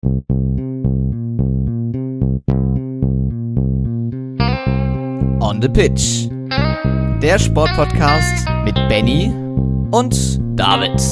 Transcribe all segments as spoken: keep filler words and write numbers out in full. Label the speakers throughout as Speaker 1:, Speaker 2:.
Speaker 1: On the Pitch, der Sportpodcast mit Benny und David.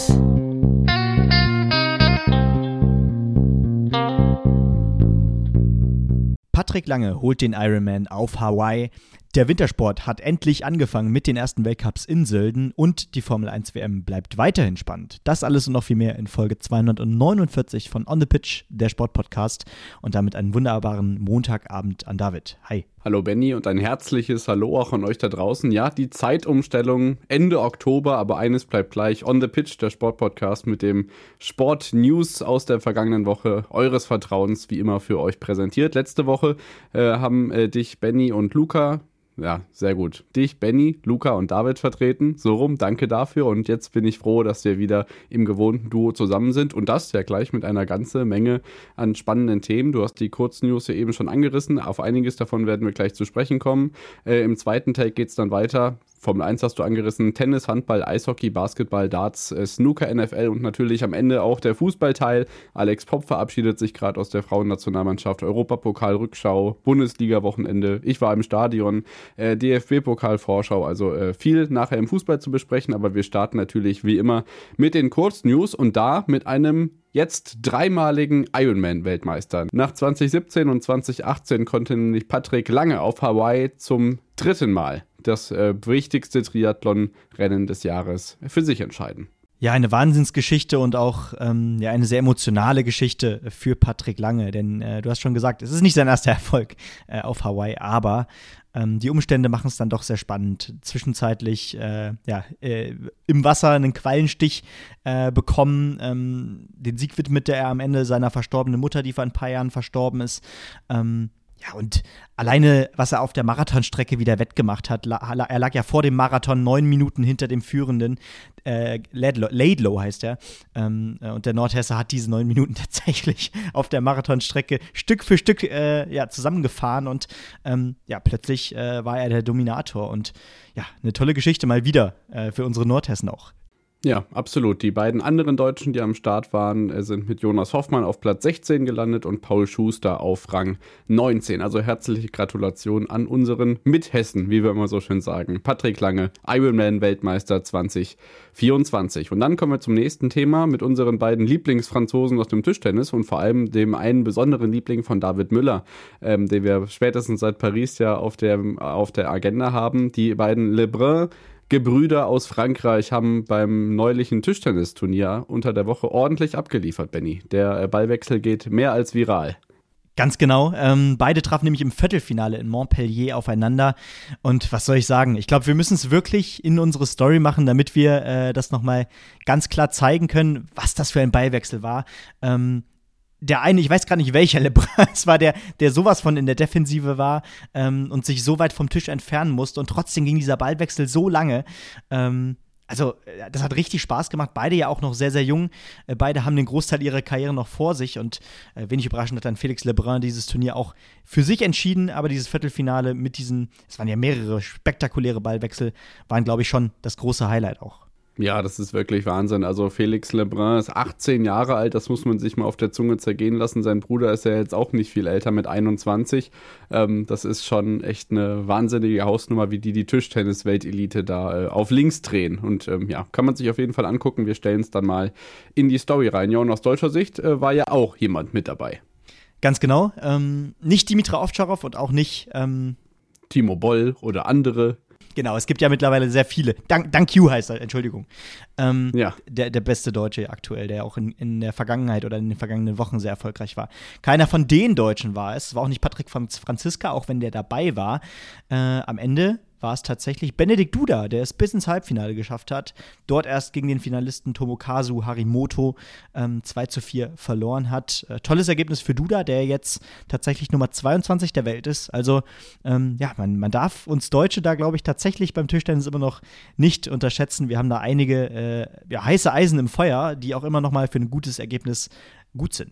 Speaker 2: Patrick Lange holt den Ironman auf Hawaii. Der Wintersport hat endlich angefangen mit den ersten Weltcups in Sölden und die Formel eins W M bleibt weiterhin spannend. Das alles und noch viel mehr in Folge zweihundertneunundvierzig von On the Pitch, der Sportpodcast, und damit einen wunderbaren Montagabend an David. Hi.
Speaker 3: Hallo Benny und ein herzliches Hallo auch an euch da draußen. Ja, die Zeitumstellung Ende Oktober, aber eines bleibt gleich. On the Pitch, der Sportpodcast mit dem Sport-News aus der vergangenen Woche eures Vertrauens, wie immer für euch präsentiert. Letzte Woche äh, haben äh, dich Benny und Luca Ja, sehr gut. Dich, Benny, Luca und David vertreten. So rum, danke dafür. Und jetzt bin ich froh, dass wir wieder im gewohnten Duo zusammen sind. Und das ja gleich mit einer ganzen Menge an spannenden Themen. Du hast die Kurznews ja eben schon angerissen. Auf einiges davon werden wir gleich zu sprechen kommen. Äh, Im zweiten Take geht es dann weiter. Formel eins hast du angerissen, Tennis, Handball, Eishockey, Basketball, Darts, äh, Snooker, N F L und natürlich am Ende auch der Fußballteil. Alex Popp verabschiedet sich gerade aus der Frauennationalmannschaft, Europapokal, Rückschau, Bundesliga-Wochenende. Ich war im Stadion, äh, D F B-Pokal-Vorschau, also äh, viel nachher im Fußball zu besprechen, aber wir starten natürlich wie immer mit den Kurznews und da mit einem jetzt dreimaligen Ironman-Weltmeister. Nach zwanzig siebzehn und zwanzig achtzehn konnte nämlich Patrick Lange auf Hawaii zum dritten Mal das äh, wichtigste Triathlon-Rennen des Jahres für sich entscheiden.
Speaker 2: Ja, eine Wahnsinnsgeschichte und auch ähm, ja, eine sehr emotionale Geschichte für Patrick Lange, denn äh, du hast schon gesagt, es ist nicht sein erster Erfolg äh, auf Hawaii, aber ähm, die Umstände machen es dann doch sehr spannend. Zwischenzeitlich äh, ja, äh, im Wasser einen Quallenstich äh, bekommen, ähm, den Sieg widmete er am Ende seiner verstorbenen Mutter, die vor ein paar Jahren verstorben ist. Ähm, Ja, und alleine, was er auf der Marathonstrecke wieder wettgemacht hat, er lag ja vor dem Marathon neun Minuten hinter dem Führenden, äh, Laidlow, Laidlow heißt er, ähm, und der Nordhesse hat diese neun Minuten tatsächlich auf der Marathonstrecke Stück für Stück äh, ja, zusammengefahren und ähm, ja, plötzlich äh, war er der Dominator und ja, eine tolle Geschichte mal wieder äh, für unsere Nordhessen auch.
Speaker 3: Ja, absolut. Die beiden anderen Deutschen, die am Start waren, sind mit Jonas Hoffmann auf Platz sechzehn gelandet und Paul Schuster auf Rang neunzehn. Also herzliche Gratulation an unseren Mithessen, wie wir immer so schön sagen. Patrick Lange, Ironman-Weltmeister zwanzig vierundzwanzig. Und dann kommen wir zum nächsten Thema mit unseren beiden Lieblingsfranzosen aus dem Tischtennis und vor allem dem einen besonderen Liebling von David Müller, ähm, den wir spätestens seit Paris ja auf der, auf der Agenda haben. Die beiden Lebrun Gebrüder aus Frankreich haben beim neulichen Tischtennisturnier unter der Woche ordentlich abgeliefert, Benny. Der Ballwechsel geht mehr als viral.
Speaker 2: Ganz genau. Ähm, beide trafen nämlich im Viertelfinale in Montpellier aufeinander. Und was soll ich sagen? Ich glaube, wir müssen es wirklich in unsere Story machen, damit wir äh, das nochmal ganz klar zeigen können, was das für ein Ballwechsel war. Ähm, Der eine, ich weiß gar nicht welcher Lebrun, es war der, der sowas von in der Defensive war ähm, und sich so weit vom Tisch entfernen musste und trotzdem ging dieser Ballwechsel so lange. Ähm, also, das hat richtig Spaß gemacht. Beide ja auch noch sehr, sehr jung. Äh, beide haben den Großteil ihrer Karriere noch vor sich und äh, wenig überraschend hat dann Felix Lebrun dieses Turnier auch für sich entschieden. Aber dieses Viertelfinale mit diesen, es waren ja mehrere spektakuläre Ballwechsel, waren, glaube ich, schon das große Highlight auch.
Speaker 3: Ja, das ist wirklich Wahnsinn. Also Felix Lebrun ist achtzehn Jahre alt, das muss man sich mal auf der Zunge zergehen lassen. Sein Bruder ist ja jetzt auch nicht viel älter mit einundzwanzig. Ähm, das ist schon echt eine wahnsinnige Hausnummer, wie die die Tischtennis-Weltelite da äh, auf links drehen. Und ähm, ja, kann man sich auf jeden Fall angucken. Wir stellen es dann mal in die Story rein. Ja, und aus deutscher Sicht äh, war ja auch jemand mit dabei.
Speaker 2: Ganz genau. Ähm, nicht Dimitra Ovtcharov und auch nicht ähm
Speaker 3: Timo Boll oder andere.
Speaker 2: Genau, es gibt ja mittlerweile sehr viele. Dank, Dank you heißt er, Entschuldigung. Ähm,
Speaker 3: ja.
Speaker 2: der, der beste Deutsche aktuell, der auch in, in der Vergangenheit oder in den vergangenen Wochen sehr erfolgreich war. Keiner von den Deutschen war es. Es war auch nicht Patrick Franziska, auch wenn der dabei war. Äh, am Ende war es tatsächlich Benedikt Duda, der es bis ins Halbfinale geschafft hat. Dort erst gegen den Finalisten Tomokazu Harimoto ähm, zwei zu vier verloren hat. Äh, tolles Ergebnis für Duda, der jetzt tatsächlich Nummer zweiundzwanzig der Welt ist. Also ähm, ja, man, man darf uns Deutsche da, glaube ich, tatsächlich beim Tischtennis immer noch nicht unterschätzen. Wir haben da einige äh, ja, heiße Eisen im Feuer, die auch immer noch mal für ein gutes Ergebnis gut sind.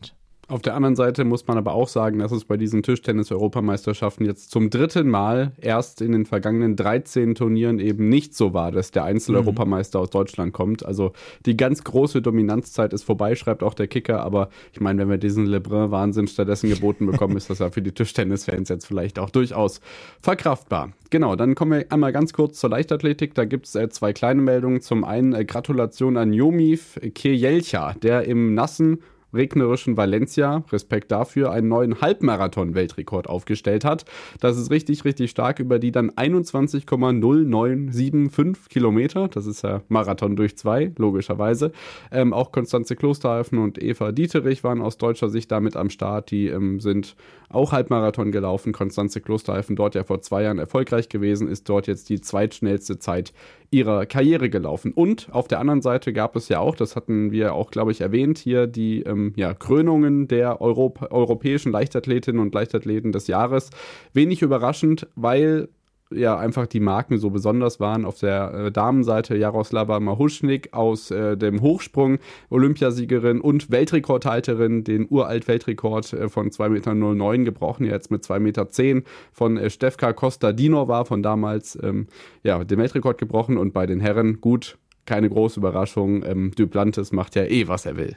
Speaker 3: Auf der anderen Seite muss man aber auch sagen, dass es bei diesen Tischtennis-Europameisterschaften jetzt zum dritten Mal erst in den vergangenen dreizehn Turnieren eben nicht so war, dass der Einzel-Europameister mhm. aus Deutschland kommt. Also die ganz große Dominanzzeit ist vorbei, schreibt auch der Kicker. Aber ich meine, wenn wir diesen Lebrun-Wahnsinn stattdessen geboten bekommen, ist das ja für die Tischtennis-Fans jetzt vielleicht auch durchaus verkraftbar. Genau, dann kommen wir einmal ganz kurz zur Leichtathletik. Da gibt es äh, zwei kleine Meldungen. Zum einen äh, Gratulation an Yomif Kirjelcha, der im nassen regnerischen Valencia, Respekt dafür, einen neuen Halbmarathon-Weltrekord aufgestellt hat. Das ist richtig, richtig stark, über die dann einundzwanzig Komma null neun sieben fünf Kilometer, das ist ja Marathon durch zwei, logischerweise. Ähm, auch Konstanze Klosterhalfen und Eva Dieterich waren aus deutscher Sicht damit am Start, die ähm, sind auch Halbmarathon gelaufen. Konstanze Klosterhalfen dort ja vor zwei Jahren erfolgreich gewesen, ist dort jetzt die zweitschnellste Zeit ihrer Karriere gelaufen. Und auf der anderen Seite gab es ja auch, das hatten wir auch, glaube ich, erwähnt, hier die ähm, ja, Krönungen der Europ- europäischen Leichtathletinnen und Leichtathleten des Jahres. Wenig überraschend, weil ja einfach die Marken so besonders waren. Auf der äh, Damenseite Jaroslava Mahuschnik aus äh, dem Hochsprung, Olympiasiegerin und Weltrekordhalterin, den Uralt-Weltrekord äh, von zwei Komma null neun gebrochen, jetzt mit zwei Komma zehn Meter von äh, Stefka Kostadinova von damals ähm, ja, den Weltrekord gebrochen. Und bei den Herren, gut, keine große Überraschung, ähm, Duplantis macht ja eh, was er will.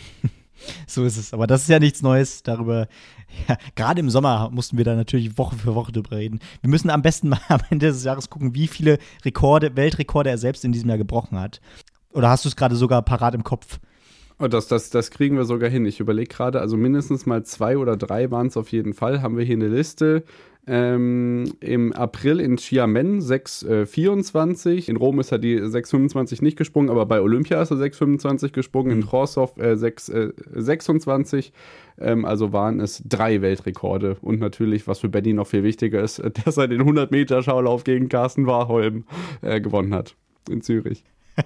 Speaker 2: So ist es. Aber das ist ja nichts Neues. Darüber, ja, gerade im Sommer mussten wir da natürlich Woche für Woche drüber reden. Wir müssen am besten mal am Ende des Jahres gucken, wie viele Rekorde, Weltrekorde er selbst in diesem Jahr gebrochen hat. Oder hast du es gerade sogar parat im Kopf?
Speaker 3: Oh, das, das, das kriegen wir sogar hin. Ich überlege gerade, also mindestens mal zwei oder drei waren es auf jeden Fall. Haben wir hier eine Liste. Ähm, im April in Xiamen sechs Komma vierundzwanzig. In Rom ist er die sechs Komma fünfundzwanzig nicht gesprungen, aber bei Olympia ist er sechs Komma fünfundzwanzig gesprungen. In Chorzow äh, sechs Komma sechsundzwanzig. Ähm, also waren es drei Weltrekorde. Und natürlich, was für Benny noch viel wichtiger ist, dass er den hundert Meter Schaulauf gegen Carsten Warholm äh, gewonnen hat in Zürich.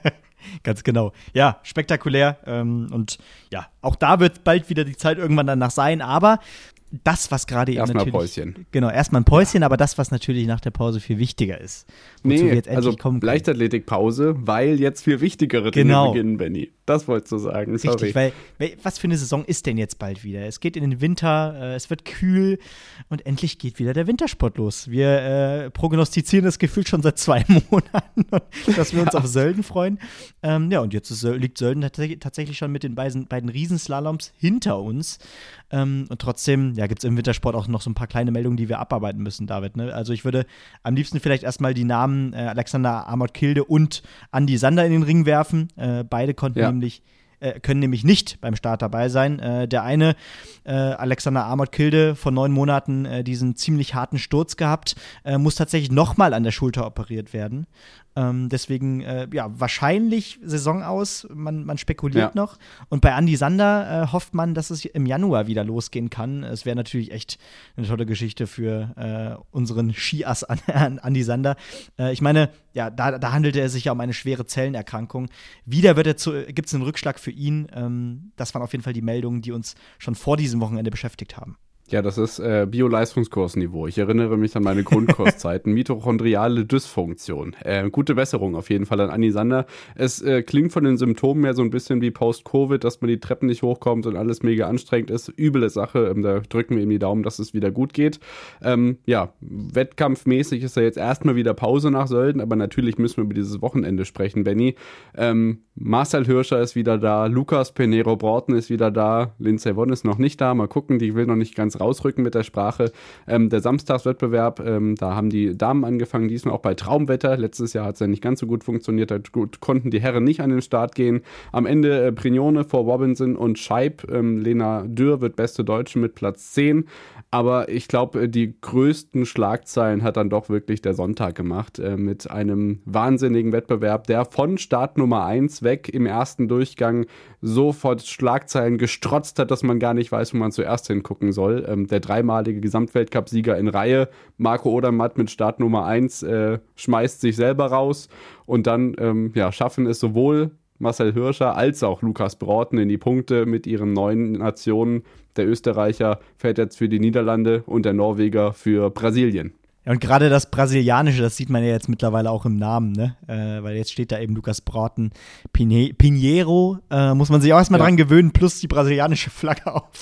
Speaker 2: Ganz genau. Ja, spektakulär. Ähm, und ja, auch da wird bald wieder die Zeit irgendwann danach sein. Aber das, was gerade eben
Speaker 3: erstmal
Speaker 2: natürlich...
Speaker 3: Päuschen.
Speaker 2: Genau, erstmal ein Päuschen, aber das, was natürlich nach der Pause viel wichtiger ist.
Speaker 3: Nee, wir jetzt endlich also kommen Leichtathletikpause, weil jetzt viel wichtigere Dinge genau. beginnen, Benni. Das wolltest du sagen, sorry.
Speaker 2: Richtig, weil, was für eine Saison ist denn jetzt bald wieder? Es geht in den Winter, äh, es wird kühl und endlich geht wieder der Wintersport los. Wir äh, prognostizieren das Gefühl schon seit zwei Monaten, dass wir uns ja. auf Sölden freuen. Ähm, ja, und jetzt ist, liegt Sölden tats- tatsächlich schon mit den beiden, beiden Riesenslaloms hinter uns. Ähm, und trotzdem, ja, gibt es im Wintersport auch noch so ein paar kleine Meldungen, die wir abarbeiten müssen, David. Ne? Also ich würde am liebsten vielleicht erstmal die Namen äh, Alexander Amott-Kilde und Andi Sander in den Ring werfen. Äh, beide konnten ja. nämlich äh, können nämlich nicht beim Start dabei sein. Äh, der eine, äh, Alexander Amott-Kilde, vor neun Monaten äh, diesen ziemlich harten Sturz gehabt, äh, muss tatsächlich nochmal an der Schulter operiert werden. Ähm, deswegen, äh, ja, wahrscheinlich Saison aus, man, man spekuliert ja. noch. Und bei Andi Sander äh, hofft man, dass es im Januar wieder losgehen kann. Es wäre natürlich echt eine tolle Geschichte für äh, unseren Skiass an, an Andi Sander. Äh, ich meine, ja, da, da handelte es sich ja um eine schwere Zellenerkrankung. Wieder wird er zu, gibt es einen Rückschlag für ihn. Ähm, das waren auf jeden Fall die Meldungen, die uns schon vor diesem Wochenende beschäftigt haben.
Speaker 3: Ja, das ist äh, Bio-Leistungskursniveau. Ich erinnere mich an meine Grundkurszeiten. Mitochondriale Dysfunktion. Äh, gute Besserung auf jeden Fall an Andi Sander. Es äh, klingt von den Symptomen her so ein bisschen wie Post-Covid, dass man die Treppen nicht hochkommt und alles mega anstrengend ist. Üble Sache. Ähm, da drücken wir ihm die Daumen, dass es wieder gut geht. Ähm, ja, wettkampfmäßig ist ja jetzt erstmal wieder Pause nach Sölden, aber natürlich müssen wir über dieses Wochenende sprechen, Benni. Ähm, Marcel Hirscher ist wieder da, Lukas Pinheiro Broughton ist wieder da, Lindsey Vonn ist noch nicht da. Mal gucken, die will noch nicht ganz rausrücken mit der Sprache. Ähm, der Samstagswettbewerb, ähm, da haben die Damen angefangen, diesmal auch bei Traumwetter. Letztes Jahr hat es ja nicht ganz so gut funktioniert, da gut, konnten die Herren nicht an den Start gehen. Am Ende äh, Brignone vor Robinson und Scheib. Ähm, Lena Dürr wird beste Deutsche mit Platz zehn. Aber ich glaube, die größten Schlagzeilen hat dann doch wirklich der Sonntag gemacht, äh, mit einem wahnsinnigen Wettbewerb, der von Start Nummer eins weg im ersten Durchgang so vor Schlagzeilen gestrotzt hat, dass man gar nicht weiß, wo man zuerst hingucken soll. Ähm, der dreimalige Gesamtweltcup-Sieger in Reihe, Marco Odermatt mit Start Nummer eins, äh, schmeißt sich selber raus und dann ähm, ja, schaffen es sowohl Marcel Hirscher als auch Lukas Broughton in die Punkte mit ihren neuen Nationen. Der Österreicher fährt jetzt für die Niederlande und der Norweger für Brasilien.
Speaker 2: Ja, und gerade das Brasilianische, das sieht man ja jetzt mittlerweile auch im Namen, ne? Äh, weil jetzt steht da eben Lukas Broughton Pine- Pinheiro, äh, muss man sich auch erstmal ja. dran gewöhnen, plus die brasilianische Flagge auf.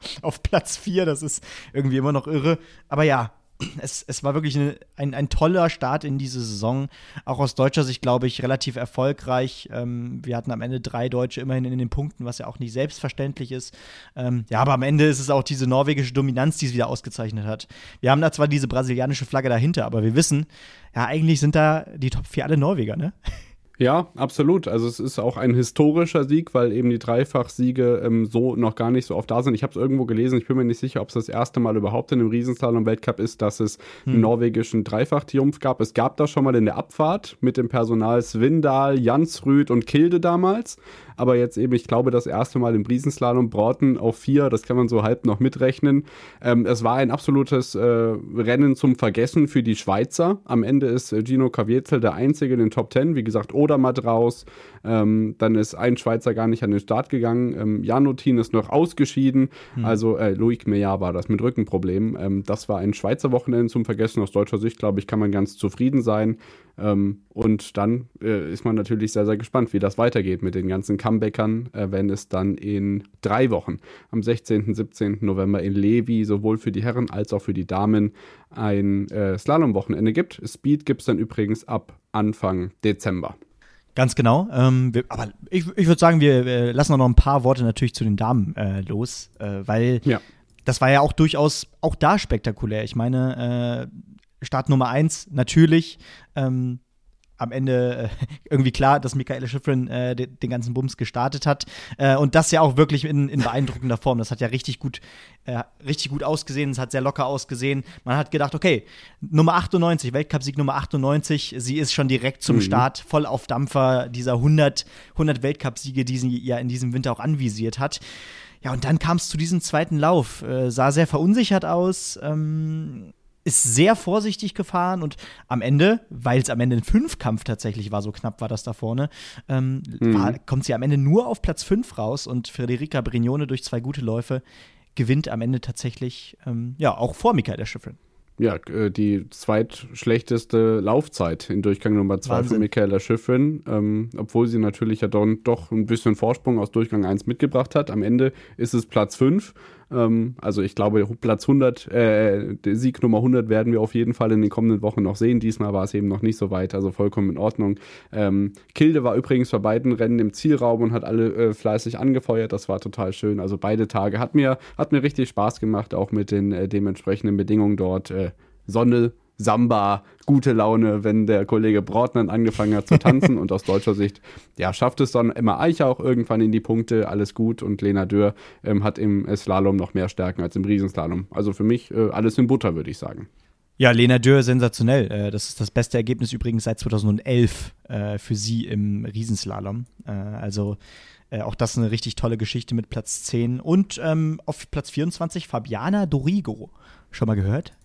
Speaker 2: auf Platz vier. Das ist irgendwie immer noch irre. Aber ja, Es, es war wirklich eine, ein, ein toller Start in diese Saison. Auch aus deutscher Sicht, glaube ich, relativ erfolgreich. Ähm, wir hatten am Ende drei Deutsche immerhin in den Punkten, was ja auch nicht selbstverständlich ist. Ähm, ja, aber am Ende ist es auch diese norwegische Dominanz, die es wieder ausgezeichnet hat. Wir haben da zwar diese brasilianische Flagge dahinter, aber wir wissen, ja, eigentlich sind da die Top vier alle Norweger, ne?
Speaker 3: Ja, absolut. Also es ist auch ein historischer Sieg, weil eben die Dreifachsiege ähm, so noch gar nicht so oft da sind. Ich habe es irgendwo gelesen, ich bin mir nicht sicher, ob es das erste Mal überhaupt in einem Riesenslalom-Weltcup ist, dass es hm. einen norwegischen Dreifach-Triumph gab. Es gab das schon mal in der Abfahrt mit dem Personal Svindal, Jansrud und Kilde damals. Aber jetzt eben, ich glaube, das erste Mal im Riesenslalom Broughton auf vier, das kann man so halb noch mitrechnen. Ähm, es war ein absolutes äh, Rennen zum Vergessen für die Schweizer. Am Ende ist äh, Gino Caviezel der Einzige in den Top Ten. Wie gesagt, Odermatt raus. Ähm, dann ist ein Schweizer gar nicht an den Start gegangen. Ähm, Janotin ist noch ausgeschieden. Hm. Also äh, Loic Meillard war das mit Rückenproblemen. Ähm, das war ein Schweizer Wochenende zum Vergessen. Aus deutscher Sicht, glaube ich, kann man ganz zufrieden sein. Ähm, und dann äh, ist man natürlich sehr, sehr gespannt, wie das weitergeht mit den ganzen Comebackern, äh, wenn es dann in drei Wochen, am sechzehnten, siebzehnten November in Levi, sowohl für die Herren als auch für die Damen ein äh, Slalom-Wochenende gibt. Speed gibt es dann übrigens ab Anfang Dezember.
Speaker 2: Ganz genau. Ähm, wir, aber ich, ich würde sagen, wir äh, lassen noch ein paar Worte natürlich zu den Damen äh, los, äh, weil
Speaker 3: ja.
Speaker 2: das war ja auch durchaus auch da spektakulär. Ich meine, äh, Start Nummer eins, natürlich. Ähm, am Ende äh, irgendwie klar, dass Mikaela Shiffrin äh, den, den ganzen Bums gestartet hat. Äh, und das ja auch wirklich in, in beeindruckender Form. Das hat ja richtig gut, äh, richtig gut ausgesehen. Es hat sehr locker ausgesehen. Man hat gedacht, okay, Nummer achtundneunzig, Weltcupsieg Nummer achtundneunzig, sie ist schon direkt zum mhm. Start, voll auf Dampfer dieser hundert, hundert Weltcupsiege, die sie ja in diesem Winter auch anvisiert hat. Ja, und dann kam es zu diesem zweiten Lauf. Äh, sah sehr verunsichert aus, ähm, ist sehr vorsichtig gefahren und am Ende, weil es am Ende ein Fünfkampf tatsächlich war, so knapp war das da vorne, ähm, mhm. war, kommt sie am Ende nur auf Platz fünf raus und Federica Brignone durch zwei gute Läufe gewinnt am Ende tatsächlich, ähm, ja, auch vor Mikaela Shiffrin.
Speaker 3: Ja, die zweitschlechteste Laufzeit in Durchgang Nummer zwei für Mikaela Shiffrin, ähm, obwohl sie natürlich ja doch, doch ein bisschen Vorsprung aus Durchgang eins mitgebracht hat. Am Ende ist es Platz fünf. Ähm, also ich glaube, Platz hundert, äh, Sieg Nummer hundert werden wir auf jeden Fall in den kommenden Wochen noch sehen. Diesmal war es eben noch nicht so weit, also vollkommen in Ordnung. Ähm, Kilde war übrigens bei beiden Rennen im Zielraum und hat alle äh, fleißig angefeuert. Das war total schön. Also beide Tage hat mir, hat mir richtig Spaß gemacht, auch mit den äh, dementsprechenden Bedingungen dort. Äh, Sonne, Samba, gute Laune, wenn der Kollege Broughton angefangen hat zu tanzen. Und aus deutscher Sicht, ja, schafft es dann Emma Eicher auch irgendwann in die Punkte, alles gut. Und Lena Dürr ähm, hat im Slalom noch mehr Stärken als im Riesenslalom. Also für mich äh, alles in Butter, würde ich sagen.
Speaker 2: Ja, Lena Dürr sensationell. Äh, das ist das beste Ergebnis übrigens seit zweitausendelf äh, für sie im Riesenslalom. Äh, also äh, auch das eine richtig tolle Geschichte mit Platz zehn. Und ähm, auf Platz vierundzwanzig Fabiana Dorigo. Schon mal gehört?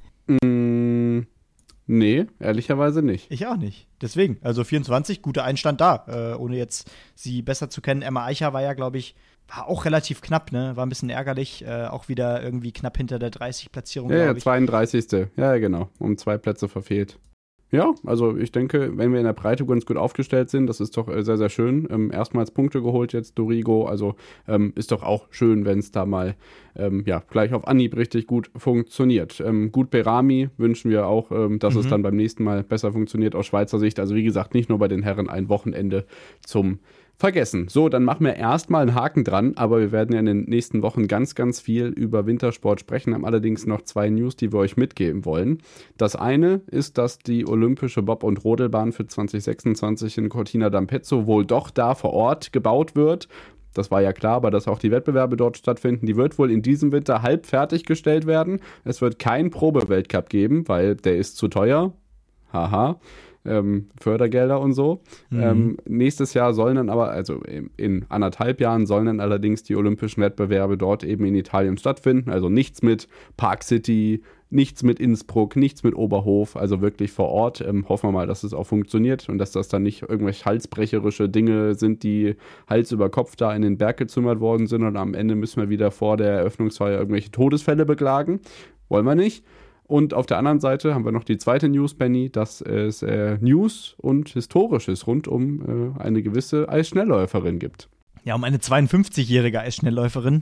Speaker 3: Mm, nee, ehrlicherweise nicht.
Speaker 2: Ich auch nicht. Deswegen, also vierundzwanzig, guter Einstand da. Äh, ohne jetzt sie besser zu kennen. Emma Eicher war ja, glaube ich, war auch relativ knapp, ne? War ein bisschen ärgerlich. Äh, auch wieder irgendwie knapp hinter der dreißig-Platzierung,
Speaker 3: Ja, ja,
Speaker 2: glaube ich.
Speaker 3: zweiunddreißigste Ja, genau. Um zwei Plätze verfehlt. Ja, also ich denke, wenn wir in der Breite ganz gut aufgestellt sind, das ist doch sehr, sehr schön. Ähm, erstmals Punkte geholt jetzt, Dorigo, also ähm, ist doch auch schön, wenn es da mal ähm, ja, gleich auf Anhieb richtig gut funktioniert. Ähm, gut Berami wünschen wir auch, ähm, dass mhm. es dann beim nächsten Mal besser funktioniert aus Schweizer Sicht. Also wie gesagt, nicht nur bei den Herren ein Wochenende zum Vergessen. So, dann machen wir erstmal einen Haken dran, aber wir werden ja in den nächsten Wochen ganz, ganz viel über Wintersport sprechen, haben allerdings noch zwei News, die wir euch mitgeben wollen. Das eine ist, dass die olympische Bob- und Rodelbahn für zwanzig sechsundzwanzig in Cortina d'Ampezzo wohl doch da vor Ort gebaut wird. Das war ja klar, aber dass auch die Wettbewerbe dort stattfinden, die wird wohl in diesem Winter halb fertiggestellt werden. Es wird keinen Probe-Weltcup geben, weil der ist zu teuer. Haha. Ähm, Fördergelder und so. Mhm. Ähm, nächstes Jahr sollen dann aber, also in, in anderthalb Jahren sollen dann allerdings die olympischen Wettbewerbe dort eben in Italien stattfinden. Also nichts mit Park City, nichts mit Innsbruck, nichts mit Oberhof, also wirklich vor Ort. Ähm, hoffen wir mal, dass es auch funktioniert und dass das dann nicht irgendwelche halsbrecherische Dinge sind, die Hals über Kopf da in den Berg gezimmert worden sind und am Ende müssen wir wieder vor der Eröffnungsfeier irgendwelche Todesfälle beklagen. Wollen wir nicht. Und auf der anderen Seite haben wir noch die zweite News, Benny, dass es äh, News und Historisches rund um äh, eine gewisse Eisschnellläuferin gibt.
Speaker 2: Ja, um eine zweiundfünfzigjährige Eisschnellläuferin,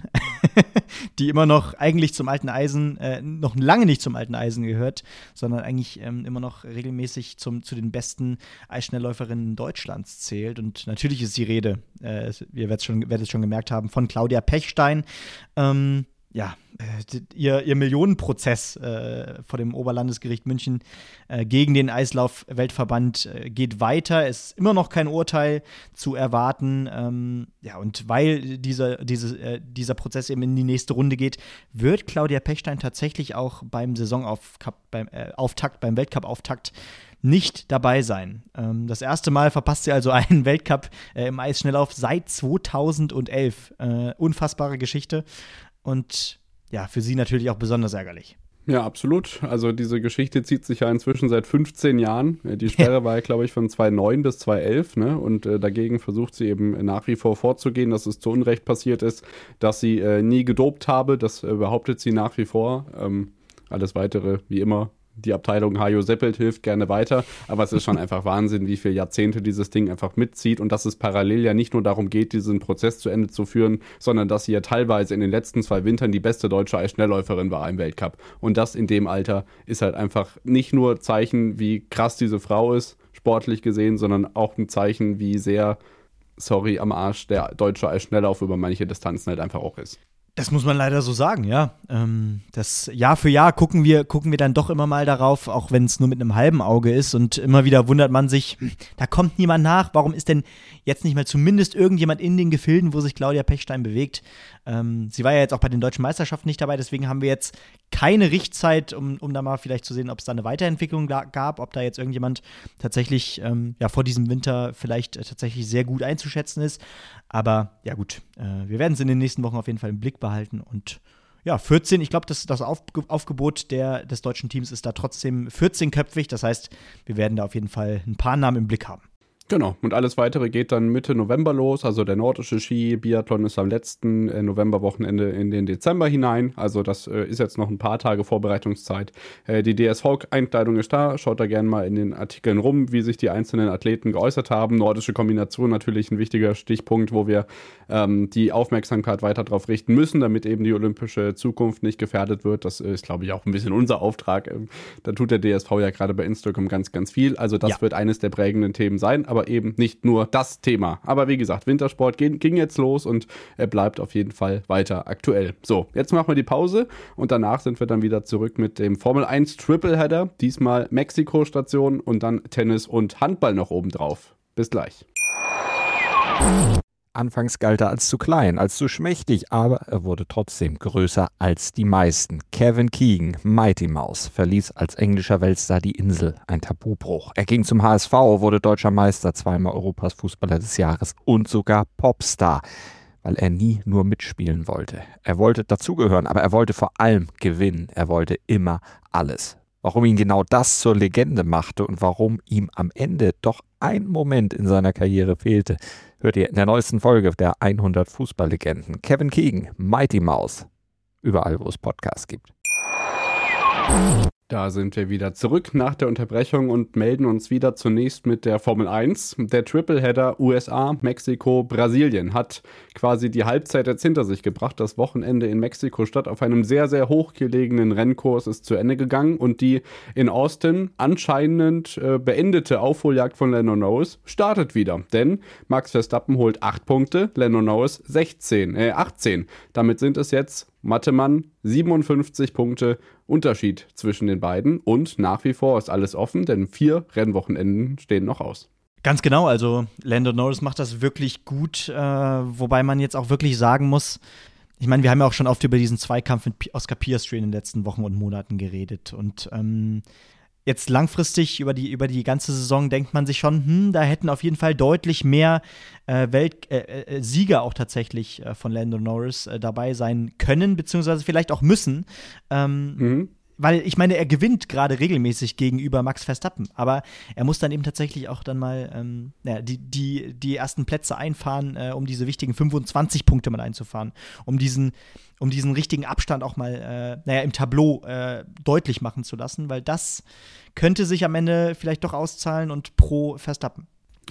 Speaker 2: die immer noch eigentlich zum alten Eisen, äh, noch lange nicht zum alten Eisen gehört, sondern eigentlich ähm, immer noch regelmäßig zum, zu den besten Eisschnellläuferinnen Deutschlands zählt. Und natürlich ist die Rede, äh, ihr werdet es schon, werdet es schon gemerkt haben, von Claudia Pechstein. Ähm, ja, äh, ihr, ihr Millionenprozess äh, vor dem Oberlandesgericht München äh, gegen den Eislauf-Weltverband äh, geht weiter. Es ist immer noch kein Urteil zu erwarten. Ähm, ja, und weil dieser, diese, äh, dieser Prozess eben in die nächste Runde geht, wird Claudia Pechstein tatsächlich auch beim Saisonauftakt, beim, äh, Auftakt, beim Weltcup-Auftakt nicht dabei sein. Ähm, das erste Mal verpasst sie also einen Weltcup äh, im Eisschnelllauf seit zweitausendelf. Äh, unfassbare Geschichte. Und ja, für sie natürlich auch besonders ärgerlich.
Speaker 3: Ja, absolut. Also diese Geschichte zieht sich ja inzwischen seit fünfzehn Jahren. Die Sperre ja. war ja, glaube ich, von zweitausendneun bis zweitausendelf. Ne? Und äh, dagegen versucht sie eben nach wie vor vorzugehen, dass es zu Unrecht passiert ist, dass sie äh, nie gedopt habe. Das äh, behauptet sie nach wie vor. Ähm, alles Weitere, wie immer. Die Abteilung Hajo Seppelt hilft gerne weiter, aber es ist schon einfach Wahnsinn, wie viele Jahrzehnte dieses Ding einfach mitzieht und dass es parallel ja nicht nur darum geht, diesen Prozess zu Ende zu führen, sondern dass sie ja teilweise in den letzten zwei Wintern die beste deutsche Eisschnellläuferin war im Weltcup. Und das in dem Alter ist halt einfach nicht nur Zeichen, wie krass diese Frau ist, sportlich gesehen, sondern auch ein Zeichen, wie sehr, sorry, am Arsch der deutsche Eisschnelllauf über manche Distanzen halt einfach auch ist.
Speaker 2: Das muss man leider so sagen, ja. Ähm, das Jahr für Jahr gucken wir, gucken wir dann doch immer mal darauf, auch wenn es nur mit einem halben Auge ist. Und immer wieder wundert man sich, da kommt niemand nach. Warum ist denn jetzt nicht mal zumindest irgendjemand in den Gefilden, wo sich Claudia Pechstein bewegt? Ähm, sie war ja jetzt auch bei den deutschen Meisterschaften nicht dabei, deswegen haben wir jetzt keine Richtzeit, um, um da mal vielleicht zu sehen, ob es da eine Weiterentwicklung gab, ob da jetzt irgendjemand tatsächlich ähm, ja, vor diesem Winter vielleicht äh, tatsächlich sehr gut einzuschätzen ist. Aber ja gut, äh, wir werden es in den nächsten Wochen auf jeden Fall im Blick behalten. Und ja, vierzehn, ich glaube, das, das Aufge- Aufgebot der, des deutschen Teams ist da trotzdem vierzehnköpfig. Das heißt, wir werden da auf jeden Fall ein paar Namen im Blick haben.
Speaker 3: Genau, und alles Weitere geht dann Mitte November los, also der nordische Ski-Biathlon ist am letzten äh, Novemberwochenende in den Dezember hinein, also das äh, ist jetzt noch ein paar Tage Vorbereitungszeit. Äh, die D S V-Einkleidung ist da, schaut da gerne mal in den Artikeln rum, wie sich die einzelnen Athleten geäußert haben. Nordische Kombination natürlich ein wichtiger Stichpunkt, wo wir ähm, die Aufmerksamkeit weiter drauf richten müssen, damit eben die olympische Zukunft nicht gefährdet wird. Das ist, glaube ich, auch ein bisschen unser Auftrag. Ähm, da tut der D S V ja gerade bei Instagram ganz, ganz viel, also das ja. wird eines der prägenden Themen sein, aber aber eben nicht nur das Thema. Aber wie gesagt, Wintersport ging, ging jetzt los und er bleibt auf jeden Fall weiter aktuell. So, jetzt machen wir die Pause und danach sind wir dann wieder zurück mit dem Formel eins Tripleheader. Diesmal Mexiko-Station und dann Tennis und Handball noch obendrauf. Bis gleich.
Speaker 4: Anfangs galt er als zu klein, als zu schmächtig, aber er wurde trotzdem größer als die meisten. Kevin Keegan, Mighty Mouse, verließ als englischer Weltstar die Insel, ein Tabubruch. Er ging zum H S V, wurde deutscher Meister, zweimal Europas Fußballer des Jahres und sogar Popstar, weil er nie nur mitspielen wollte. Er wollte dazugehören, aber er wollte vor allem gewinnen. Er wollte immer alles. Warum ihn genau das zur Legende machte und warum ihm am Ende doch ein Moment in seiner Karriere fehlte, hört ihr in der neuesten Folge der hundert Fußballlegenden. Kevin Keegan, Mighty Mouse, überall wo es Podcasts gibt.
Speaker 3: Da sind wir wieder zurück nach der Unterbrechung und melden uns wieder zunächst mit der Formel eins. Der Tripleheader U S A, Mexiko, Brasilien hat quasi die Halbzeit jetzt hinter sich gebracht. Das Wochenende in Mexiko-Stadt auf einem sehr, sehr hochgelegenen Rennkurs ist zu Ende gegangen und die in Austin anscheinend äh, beendete Aufholjagd von Lando Norris startet wieder. Denn Max Verstappen holt acht Punkte, Lando Norris sechzehn, äh, achtzehn. Damit sind es jetzt Mattemann, siebenundfünfzig Punkte Unterschied zwischen den beiden und nach wie vor ist alles offen, denn vier Rennwochenenden stehen noch aus.
Speaker 2: Ganz genau, also Lando Norris macht das wirklich gut, äh, wobei man jetzt auch wirklich sagen muss, ich meine, wir haben ja auch schon oft über diesen Zweikampf mit Oscar Piastri in den letzten Wochen und Monaten geredet und ähm, jetzt langfristig über die, über die ganze Saison denkt man sich schon, hm, da hätten auf jeden Fall deutlich mehr äh, Welt, äh, äh, Sieger auch tatsächlich äh, von Lando Norris äh, dabei sein können, beziehungsweise vielleicht auch müssen. Ähm, mhm. Weil ich meine, er gewinnt gerade regelmäßig gegenüber Max Verstappen, aber er muss dann eben tatsächlich auch dann mal ähm, ja, die, die, die ersten Plätze einfahren, äh, um diese wichtigen fünfundzwanzig Punkte mal einzufahren, um diesen, um diesen richtigen Abstand auch mal äh, naja, im Tableau äh, deutlich machen zu lassen, weil das könnte sich am Ende vielleicht doch auszahlen und pro Verstappen.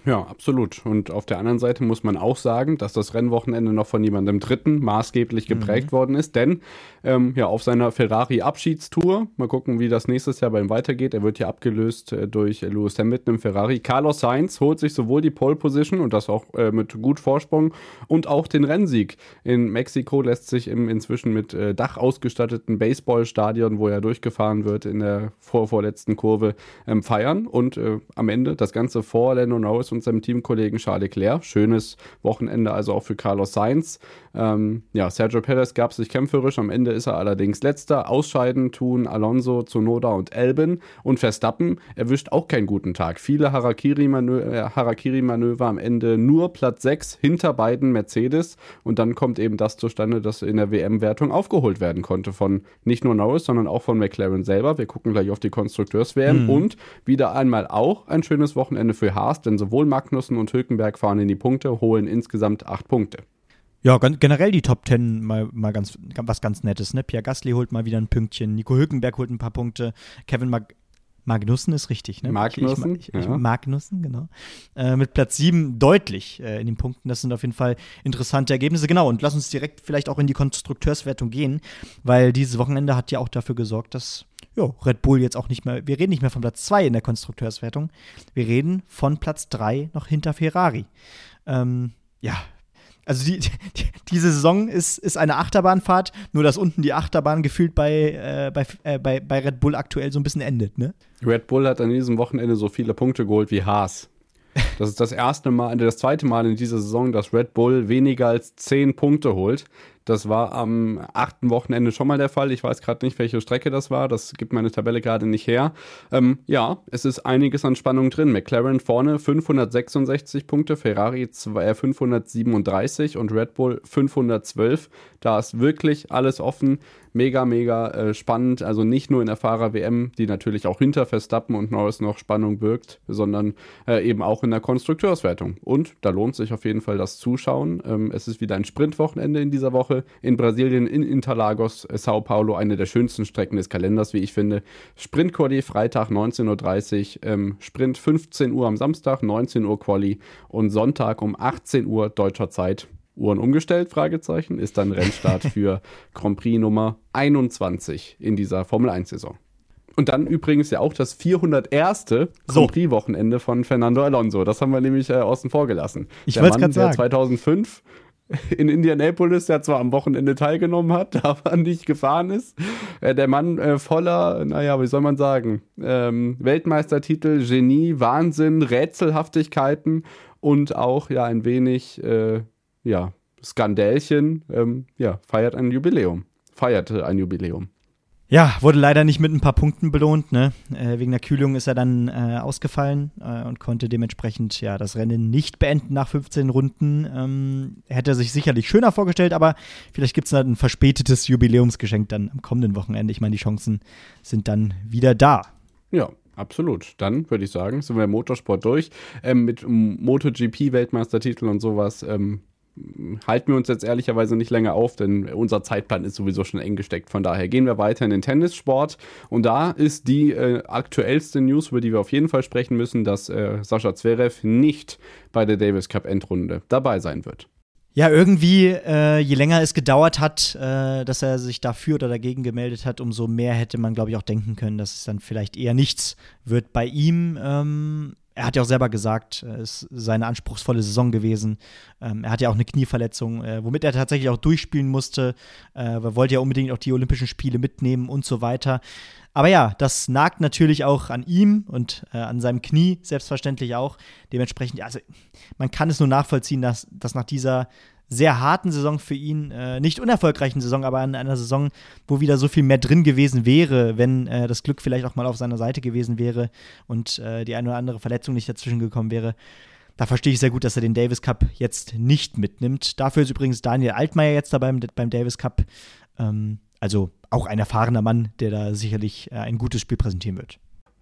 Speaker 3: Ja, absolut. Und auf der anderen Seite muss man auch sagen, dass das Rennwochenende noch von jemandem Dritten maßgeblich geprägt mhm. worden ist, denn ähm, ja, auf seiner Ferrari-Abschiedstour, mal gucken, wie das nächstes Jahr bei ihm weitergeht, er wird ja abgelöst äh, durch Lewis Hamilton im Ferrari. Carlos Sainz holt sich sowohl die Pole Position und das auch äh, mit gut Vorsprung und auch den Rennsieg. In Mexiko lässt sich im inzwischen mit äh, Dach ausgestatteten Baseballstadion, wo er durchgefahren wird in der vorvorletzten Kurve, ähm, feiern und äh, am Ende das Ganze vor Lando Norris und seinem Teamkollegen Charles Leclerc. Schönes Wochenende also auch für Carlos Sainz. Ähm, ja, Sergio Perez gab sich kämpferisch, am Ende ist er allerdings Letzter. Ausscheiden tun Alonso, Tsunoda und Albon und Verstappen erwischt auch keinen guten Tag. Viele Harakiri-Manöver, äh, Harakiri-Manöver am Ende nur Platz sechs hinter beiden Mercedes und dann kommt eben das zustande, dass in der W M-Wertung aufgeholt werden konnte von nicht nur Norris, sondern auch von McLaren selber. Wir gucken gleich auf die Konstrukteurs-W M mhm. und wieder einmal auch ein schönes Wochenende für Haas, denn sowohl Magnussen und Hülkenberg fahren in die Punkte, holen insgesamt acht Punkte.
Speaker 2: Ja, generell die Top Ten mal, mal ganz, was ganz Nettes, ne? Pierre Gasly holt mal wieder ein Pünktchen, Nico Hülkenberg holt ein paar Punkte, Kevin Mag- Magnussen ist richtig, ne?
Speaker 3: Magnussen,
Speaker 2: ich, ich, ich,
Speaker 3: ja.
Speaker 2: Magnussen, genau. Äh, mit Platz sieben deutlich äh, in den Punkten. Das sind auf jeden Fall interessante Ergebnisse. Genau, und lass uns direkt vielleicht auch in die Konstrukteurswertung gehen, weil dieses Wochenende hat ja auch dafür gesorgt, dass jo, Red Bull jetzt auch nicht mehr, wir reden nicht mehr von Platz zwei in der Konstrukteurswertung, wir reden von Platz drei noch hinter Ferrari. Ähm, ja, Also die, die, diese Saison ist, ist eine Achterbahnfahrt, nur dass unten die Achterbahn gefühlt bei, äh, bei, äh, bei, bei Red Bull aktuell so ein bisschen endet, ne?
Speaker 3: Red Bull hat an diesem Wochenende so viele Punkte geholt wie Haas. Das ist das erste Mal, das zweite Mal in dieser Saison, dass Red Bull weniger als zehn Punkte holt. Das war am achten Wochenende schon mal der Fall. Ich weiß gerade nicht, welche Strecke das war. Das gibt meine Tabelle gerade nicht her. Ähm, ja, es ist einiges an Spannung drin. McLaren vorne fünfhundertsechsundsechzig Punkte, Ferrari fünfhundertsiebenunddreißig und Red Bull fünfhundertzwölf. Da ist wirklich alles offen. Mega, mega äh, spannend. Also nicht nur in der Fahrer-W M, die natürlich auch hinter Verstappen und Norris noch Spannung birgt, sondern äh, eben auch in der Konstrukteurswertung. Und da lohnt sich auf jeden Fall das Zuschauen. Ähm, es ist wieder ein Sprintwochenende in dieser Woche. In Brasilien, in Interlagos, Sao Paulo, eine der schönsten Strecken des Kalenders, wie ich finde. Sprint-Quali Freitag neunzehn Uhr dreißig, ähm, Sprint fünfzehn Uhr am Samstag, neunzehn Uhr Quali und Sonntag um achtzehn Uhr deutscher Zeit. Uhren umgestellt, Fragezeichen, ist dann Rennstart für Grand Prix Nummer einundzwanzig in dieser Formel eins Saison. Und dann übrigens ja auch das vierhunderterste Grand Prix-Wochenende von Fernando Alonso. Das haben wir nämlich äh, außen vor gelassen.
Speaker 2: Ich wollte es gerade sagen.
Speaker 3: Der zweitausendfünf in Indianapolis, der zwar am Wochenende teilgenommen hat, aber nicht gefahren ist. Äh, der Mann äh, voller, naja, wie soll man sagen, ähm, Weltmeistertitel, Genie, Wahnsinn, Rätselhaftigkeiten und auch ja ein wenig äh, ja, Skandälchen, ähm, ja, feiert ein Jubiläum. Feierte ein Jubiläum.
Speaker 2: Ja, wurde leider nicht mit ein paar Punkten belohnt, ne? Äh, wegen der Kühlung ist er dann äh, ausgefallen äh, und konnte dementsprechend ja das Rennen nicht beenden nach fünfzehn Runden. Ähm, hätte er sich sicherlich schöner vorgestellt, aber vielleicht gibt es dann ein verspätetes Jubiläumsgeschenk dann am kommenden Wochenende. Ich meine, die Chancen sind dann wieder da.
Speaker 3: Ja, absolut. Dann würde ich sagen, sind wir im Motorsport durch. Ähm, mit MotoGP-Weltmeistertitel und sowas ähm, halten wir uns jetzt ehrlicherweise nicht länger auf, denn unser Zeitplan ist sowieso schon eng gesteckt. Von daher gehen wir weiter in den Tennissport. Und da ist die äh, aktuellste News, über die wir auf jeden Fall sprechen müssen, dass äh, Sascha Zverev nicht bei der Davis Cup Endrunde dabei sein wird.
Speaker 2: Ja, irgendwie, äh, je länger es gedauert hat, äh, dass er sich dafür oder dagegen gemeldet hat, umso mehr hätte man, glaube ich, auch denken können, dass es dann vielleicht eher nichts wird bei ihm. Ähm Er hat ja auch selber gesagt, es ist seine anspruchsvolle Saison gewesen. Ähm, er hat ja auch eine Knieverletzung, äh, womit er tatsächlich auch durchspielen musste. Äh, er wollte ja unbedingt auch die Olympischen Spiele mitnehmen und so weiter. Aber ja, das nagt natürlich auch an ihm und äh, an seinem Knie, selbstverständlich auch. Dementsprechend, also man kann es nur nachvollziehen, dass, dass nach dieser sehr harten Saison für ihn, äh, nicht unerfolgreichen Saison, aber in einer Saison, wo wieder so viel mehr drin gewesen wäre, wenn äh, das Glück vielleicht auch mal auf seiner Seite gewesen wäre und äh, die eine oder andere Verletzung nicht dazwischen gekommen wäre. Da verstehe ich sehr gut, dass er den Davis Cup jetzt nicht mitnimmt. Dafür ist übrigens Daniel Altmaier jetzt dabei beim, beim Davis Cup. Ähm, also auch ein erfahrener Mann, der da sicherlich äh, ein gutes Spiel präsentieren wird.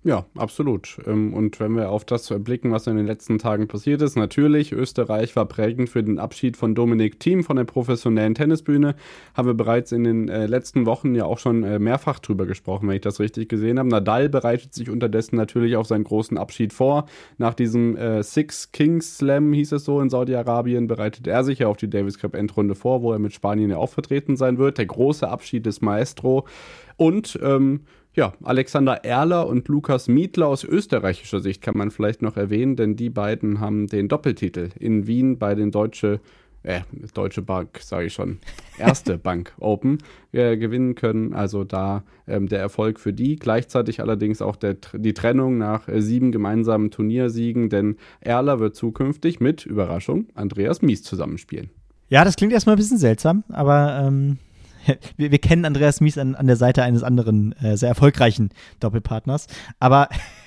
Speaker 3: Ja, absolut. Und wenn wir auf das blicken, was in den letzten Tagen passiert ist, natürlich, Österreich war prägend für den Abschied von Dominic Thiem von der professionellen Tennisbühne. Haben wir bereits in den äh, letzten Wochen ja auch schon äh, mehrfach drüber gesprochen, wenn ich das richtig gesehen habe. Nadal bereitet sich unterdessen natürlich auf seinen großen Abschied vor. Nach diesem äh, Six Kings Slam, hieß es so, in Saudi-Arabien, bereitet er sich ja auf die Davis Cup Endrunde vor, wo er mit Spanien ja auch vertreten sein wird. Der große Abschied des Maestro. Und, ähm, ja, Alexander Erler und Lukas Mietler aus österreichischer Sicht kann man vielleicht noch erwähnen, denn die beiden haben den Doppeltitel in Wien bei den Deutsche, äh, Deutsche Bank, sage ich schon, Erste Bank Open äh, gewinnen können. Also da ähm, der Erfolg für die. Gleichzeitig allerdings auch der, die Trennung nach äh, sieben gemeinsamen Turniersiegen, denn Erler wird zukünftig mit, Überraschung, Andreas Mies zusammenspielen.
Speaker 2: Ja, das klingt erstmal ein bisschen seltsam, aber ähm Wir, wir kennen Andreas Mies an, an der Seite eines anderen äh, sehr erfolgreichen Doppelpartners. Aber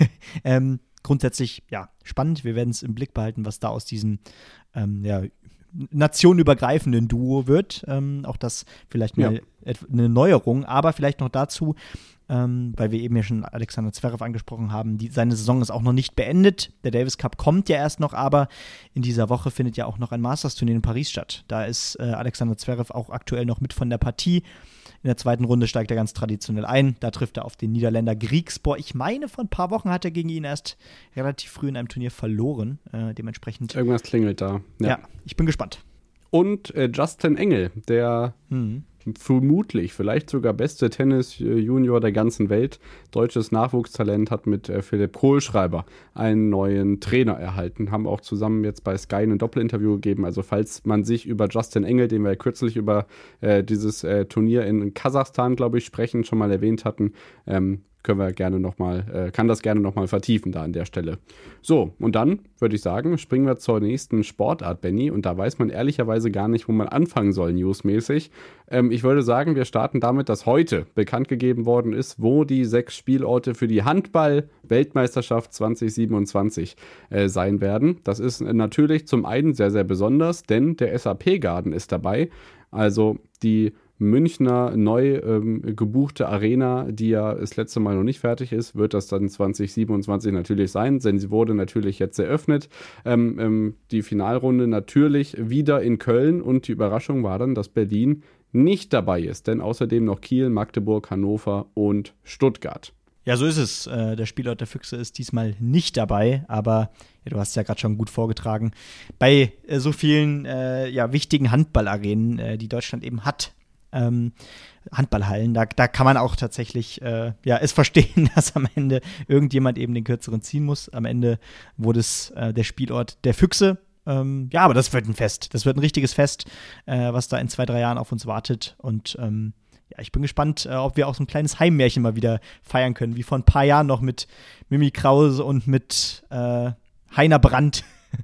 Speaker 2: ähm, grundsätzlich, ja, spannend. Wir werden es im Blick behalten, was da aus diesem ähm, ja, nationenübergreifenden Duo wird. Ähm, auch das vielleicht mal ja. eine Neuerung. Aber vielleicht noch dazu, ähm, weil wir eben ja schon Alexander Zverev angesprochen haben, die, seine Saison ist auch noch nicht beendet. Der Davis Cup kommt ja erst noch, aber in dieser Woche findet ja auch noch ein Masters-Turnier in Paris statt. Da ist äh, Alexander Zverev auch aktuell noch mit von der Partie. In der zweiten Runde steigt er ganz traditionell ein. Da trifft er auf den Niederländer Griekspoor. Ich meine, vor ein paar Wochen hat er gegen ihn erst relativ früh in einem Turnier verloren. Äh, dementsprechend.
Speaker 3: Irgendwas klingelt da.
Speaker 2: Ja, ja, ich bin gespannt.
Speaker 3: Und äh, Justin Engel, der
Speaker 2: Mhm.
Speaker 3: vermutlich, vielleicht sogar beste Tennis-Junior der ganzen Welt, deutsches Nachwuchstalent, hat mit äh, Philipp Kohlschreiber einen neuen Trainer erhalten. Haben auch zusammen jetzt bei Sky ein Doppelinterview gegeben. Also falls man sich über Justin Engel, den wir ja kürzlich über äh, dieses äh, Turnier in Kasachstan, glaube ich, sprechen, schon mal erwähnt hatten, ähm, können wir gerne noch mal, äh, kann das gerne nochmal vertiefen da an der Stelle. So, und dann würde ich sagen, springen wir zur nächsten Sportart, Benny. Und da weiß man ehrlicherweise gar nicht, wo man anfangen soll, newsmäßig. Ähm, ich würde sagen, wir starten damit, dass heute bekannt gegeben worden ist, wo die sechs Spielorte für die Handball-Weltmeisterschaft zwanzig siebenundzwanzig äh, sein werden. Das ist natürlich zum einen sehr, sehr besonders, denn der S A P-Garden ist dabei. Also die Münchner neu ähm, gebuchte Arena, die ja das letzte Mal noch nicht fertig ist, wird das dann zwanzig siebenundzwanzig natürlich sein, denn sie wurde natürlich jetzt eröffnet. Ähm, ähm, die Finalrunde natürlich wieder in Köln und die Überraschung war dann, dass Berlin nicht dabei ist, denn außerdem noch Kiel, Magdeburg, Hannover und Stuttgart.
Speaker 2: Ja, so ist es. Äh, der Spielort der Füchse ist diesmal nicht dabei, aber ja, du hast es ja gerade schon gut vorgetragen. Bei äh, so vielen äh, ja, wichtigen Handballarenen, äh, die Deutschland eben hat, ähm, Handballhallen, da, da kann man auch tatsächlich äh, ja, es verstehen, dass am Ende irgendjemand eben den Kürzeren ziehen muss. Am Ende wurde es äh, der Spielort der Füchse. Ähm, ja, aber das wird ein Fest. Das wird ein richtiges Fest, äh, was da in zwei, drei Jahren auf uns wartet. Und ähm, ja, ich bin gespannt, äh, ob wir auch so ein kleines Heimmärchen mal wieder feiern können, wie vor ein paar Jahren noch mit Mimi Krause und mit äh, Heiner Brandt.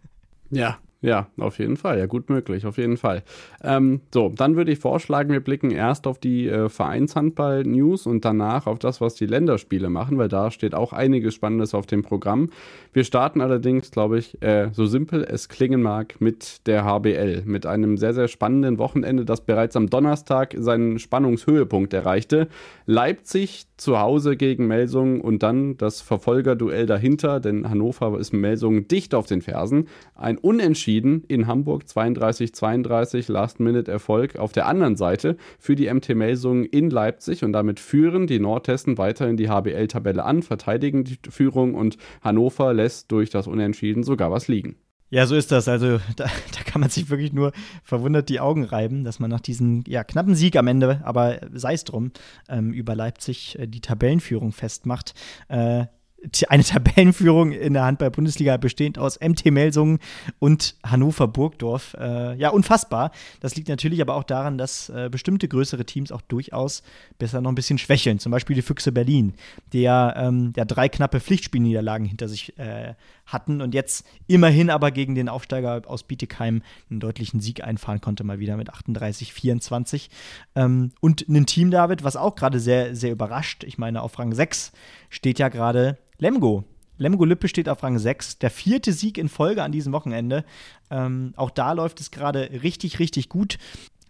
Speaker 3: Ja. Ja, auf jeden Fall. Ja, gut möglich, auf jeden Fall. Ähm, so, dann würde ich vorschlagen, wir blicken erst auf die äh, Vereinshandball-News und danach auf das, was die Länderspiele machen, weil da steht auch einiges Spannendes auf dem Programm. Wir starten allerdings, glaube ich, äh, so simpel es klingen mag, mit der H B L, mit einem sehr, sehr spannenden Wochenende, das bereits am Donnerstag seinen Spannungshöhepunkt erreichte. Leipzig zu Hause gegen Melsungen und dann das Verfolgerduell dahinter, denn Hannover ist Melsungen dicht auf den Fersen. Ein Unentschieden in Hamburg, zweiunddreißig zweiunddreißig, Last-Minute-Erfolg auf der anderen Seite für die M T Melsungen in Leipzig und damit führen die Nordhessen weiterhin die H B L-Tabelle an, verteidigen die Führung und Hannover lässt durch das Unentschieden sogar was liegen.
Speaker 2: Ja, so ist das. Also da, da kann man sich wirklich nur verwundert die Augen reiben, dass man nach diesem ja, knappen Sieg am Ende, aber sei es drum, ähm, über Leipzig äh, die Tabellenführung festmacht. Äh, Eine Tabellenführung in der Handball-Bundesliga bestehend aus M T Melsungen und Hannover Burgdorf. Äh, ja, unfassbar. Das liegt natürlich aber auch daran, dass äh, bestimmte größere Teams auch durchaus besser noch ein bisschen schwächeln. Zum Beispiel die Füchse Berlin, die ja, ähm, ja drei knappe Pflichtspielniederlagen hinter sich äh, hatten und jetzt immerhin aber gegen den Aufsteiger aus Bietigheim einen deutlichen Sieg einfahren konnte, mal wieder mit achtunddreißig vierundzwanzig. Ähm, und ein Team, David, was auch gerade sehr, sehr überrascht. Ich meine, auf Rang sechs steht ja gerade Lemgo. Lemgo Lippe steht auf Rang sechs. Der vierte Sieg in Folge an diesem Wochenende. Ähm, auch da läuft es gerade richtig, richtig gut.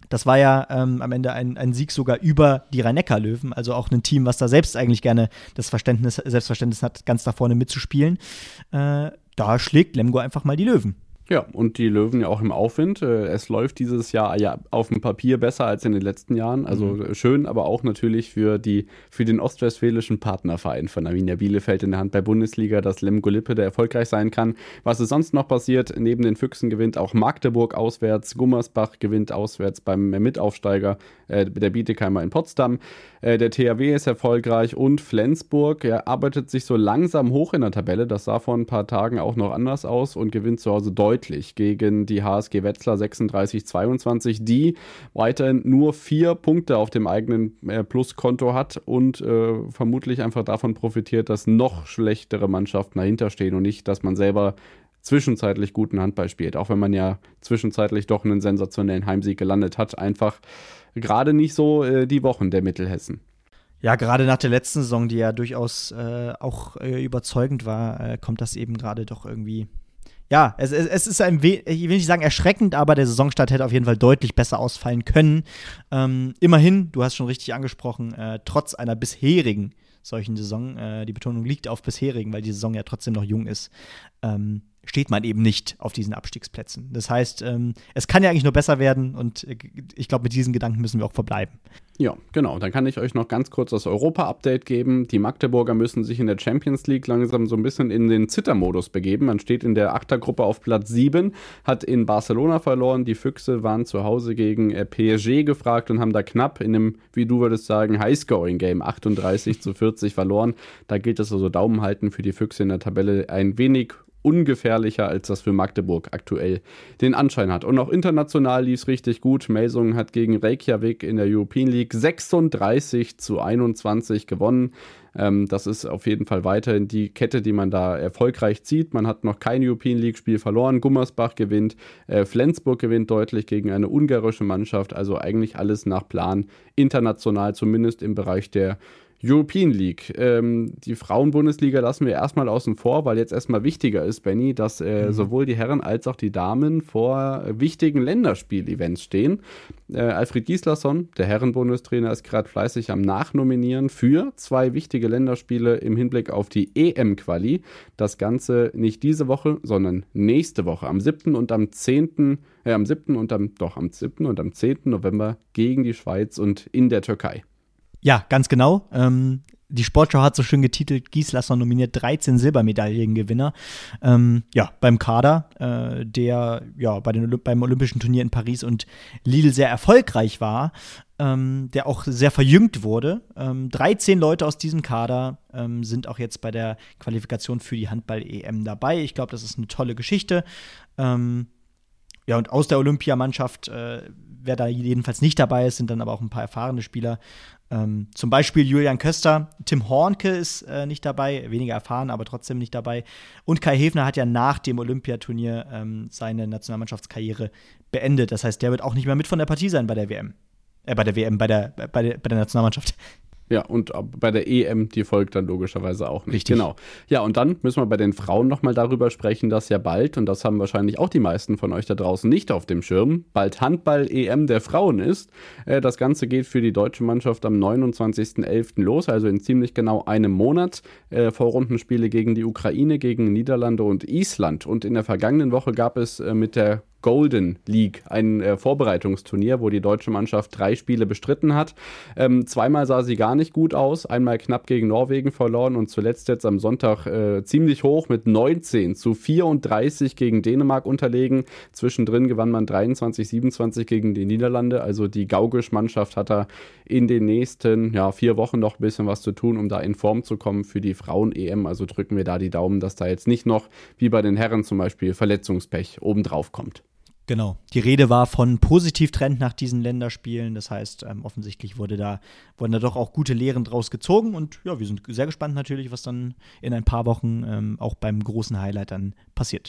Speaker 2: Das war ja ähm, am Ende ein, ein Sieg sogar über die Rhein-Neckar-Löwen, also auch ein Team, was da selbst eigentlich gerne das Verständnis, Selbstverständnis hat, ganz da vorne mitzuspielen. Äh, da schlägt Lemgo einfach mal die Löwen.
Speaker 3: Ja, und die Löwen ja auch im Aufwind. Es läuft dieses Jahr ja auf dem Papier besser als in den letzten Jahren. Also mhm. schön, aber auch natürlich für, die, für den ostwestfälischen Partnerverein von Arminia Bielefeld in der Handball-Bundesliga, dass Lemgo Lippe da erfolgreich sein kann. Was ist sonst noch passiert? Neben den Füchsen gewinnt auch Magdeburg auswärts, Gummersbach gewinnt auswärts beim Mitaufsteiger, äh, der Bietigheimer in Potsdam. Äh, der T H W ist erfolgreich und Flensburg ja, arbeitet sich so langsam hoch in der Tabelle. Das sah vor ein paar Tagen auch noch anders aus und gewinnt zu Hause deutlich gegen die H S G Wetzlar sechsunddreißig zweiundzwanzig, die weiterhin nur vier Punkte auf dem eigenen äh, Pluskonto hat und äh, vermutlich einfach davon profitiert, dass noch schlechtere Mannschaften dahinter stehen und nicht, dass man selber zwischenzeitlich guten Handball spielt, auch wenn man ja zwischenzeitlich doch einen sensationellen Heimsieg gelandet hat. Einfach gerade nicht so äh, die Wochen der Mittelhessen.
Speaker 2: Ja, gerade nach der letzten Saison, die ja durchaus äh, auch äh, überzeugend war, äh, kommt das eben gerade doch irgendwie. Ja, es, es, es ist ein wenig, ich will nicht sagen erschreckend, aber der Saisonstart hätte auf jeden Fall deutlich besser ausfallen können. Ähm, immerhin, du hast schon richtig angesprochen, äh, trotz einer bisherigen solchen Saison, äh, die Betonung liegt auf bisherigen, weil die Saison ja trotzdem noch jung ist, ähm, steht man eben nicht auf diesen Abstiegsplätzen. Das heißt, ähm, es kann ja eigentlich nur besser werden und äh, ich glaube, mit diesen Gedanken müssen wir auch verbleiben.
Speaker 3: Ja, genau. Dann kann ich euch noch ganz kurz das Europa-Update geben. Die Magdeburger müssen sich in der Champions League langsam so ein bisschen in den Zittermodus begeben. Man steht in der Achtergruppe auf Platz sieben, hat in Barcelona verloren. Die Füchse waren zu Hause gegen P S G gefragt und haben da knapp in einem, wie du würdest sagen, High-Scoring-Game achtunddreißig zu vierzig verloren. Da gilt es also Daumen halten für die Füchse in der Tabelle ein wenig ungefährlicher, als das für Magdeburg aktuell den Anschein hat. Und auch international lief es richtig gut. Melsungen hat gegen Reykjavik in der European League sechsunddreißig zu einundzwanzig gewonnen. Ähm, das ist auf jeden Fall weiterhin die Kette, die man da erfolgreich zieht. Man hat noch kein European League-Spiel verloren. Gummersbach gewinnt, äh, Flensburg gewinnt deutlich gegen eine ungarische Mannschaft. Also eigentlich alles nach Plan, international zumindest im Bereich der European League. Ähm, die Frauen-Bundesliga lassen wir erstmal außen vor, weil jetzt erstmal wichtiger ist, Benny, dass äh, mhm. sowohl die Herren als auch die Damen vor äh, wichtigen Länderspiel-Events stehen. Äh, Alfred Gislason, der Herren-Bundestrainer, ist gerade fleißig am Nachnominieren für zwei wichtige Länderspiele im Hinblick auf die E M-Quali. Das Ganze nicht diese Woche, sondern nächste Woche, am siebten und am zehnten Äh, am siebten und am, doch, am siebten und am zehnten November gegen die Schweiz und in der Türkei.
Speaker 2: Ja, ganz genau. Ähm, die Sportschau hat so schön getitelt, Gislason nominiert dreizehn Silbermedaillengewinner. Ähm, ja, beim Kader, äh, der ja bei den Olymp- beim Olympischen Turnier in Paris und Lille sehr erfolgreich war, ähm, der auch sehr verjüngt wurde. Ähm, dreizehn Leute aus diesem Kader ähm, sind auch jetzt bei der Qualifikation für die Handball-E M dabei. Ich glaube, das ist eine tolle Geschichte. Ähm, ja, und aus der Olympiamannschaft, äh, wer da jedenfalls nicht dabei ist, sind dann aber auch ein paar erfahrene Spieler. Ähm, zum Beispiel Julian Köster, Tim Hornke ist äh, nicht dabei, weniger erfahren, aber trotzdem nicht dabei. Und Kai Häfner hat ja nach dem Olympiaturnier ähm, seine Nationalmannschaftskarriere beendet. Das heißt, der wird auch nicht mehr mit von der Partie sein bei der W M. Äh, bei der W M, bei der, bei der, bei der Nationalmannschaft.
Speaker 3: Ja, und bei der E M, die folgt dann logischerweise auch nicht.
Speaker 2: Richtig.
Speaker 3: Genau. Ja, und dann müssen wir bei den Frauen nochmal darüber sprechen, dass ja bald, und das haben wahrscheinlich auch die meisten von euch da draußen nicht auf dem Schirm, bald Handball-E M der Frauen ist. Äh, das Ganze geht für die deutsche Mannschaft am neunundzwanzigsten elften los, also in ziemlich genau einem Monat. Äh, Vorrundenspiele gegen die Ukraine, gegen Niederlande und Island. Und in der vergangenen Woche gab es äh, mit der Golden League, ein äh, Vorbereitungsturnier, wo die deutsche Mannschaft drei Spiele bestritten hat. Ähm, zweimal sah sie gar nicht gut aus, einmal knapp gegen Norwegen verloren und zuletzt jetzt am Sonntag äh, ziemlich hoch mit neunzehn zu vierunddreißig gegen Dänemark unterlegen. Zwischendrin gewann man dreiundzwanzig siebenundzwanzig gegen die Niederlande, also die Gaugisch-Mannschaft hat da in den nächsten ja, vier Wochen noch ein bisschen was zu tun, um da in Form zu kommen für die Frauen-E M. Also drücken wir da die Daumen, dass da jetzt nicht noch, wie bei den Herren zum Beispiel, Verletzungspech obendrauf kommt.
Speaker 2: Genau. Die Rede war von Positivtrend nach diesen Länderspielen. Das heißt, ähm, offensichtlich wurde da, wurden da doch auch gute Lehren draus gezogen. Und ja, wir sind sehr gespannt natürlich, was dann in ein paar Wochen ähm, auch beim großen Highlight dann passiert.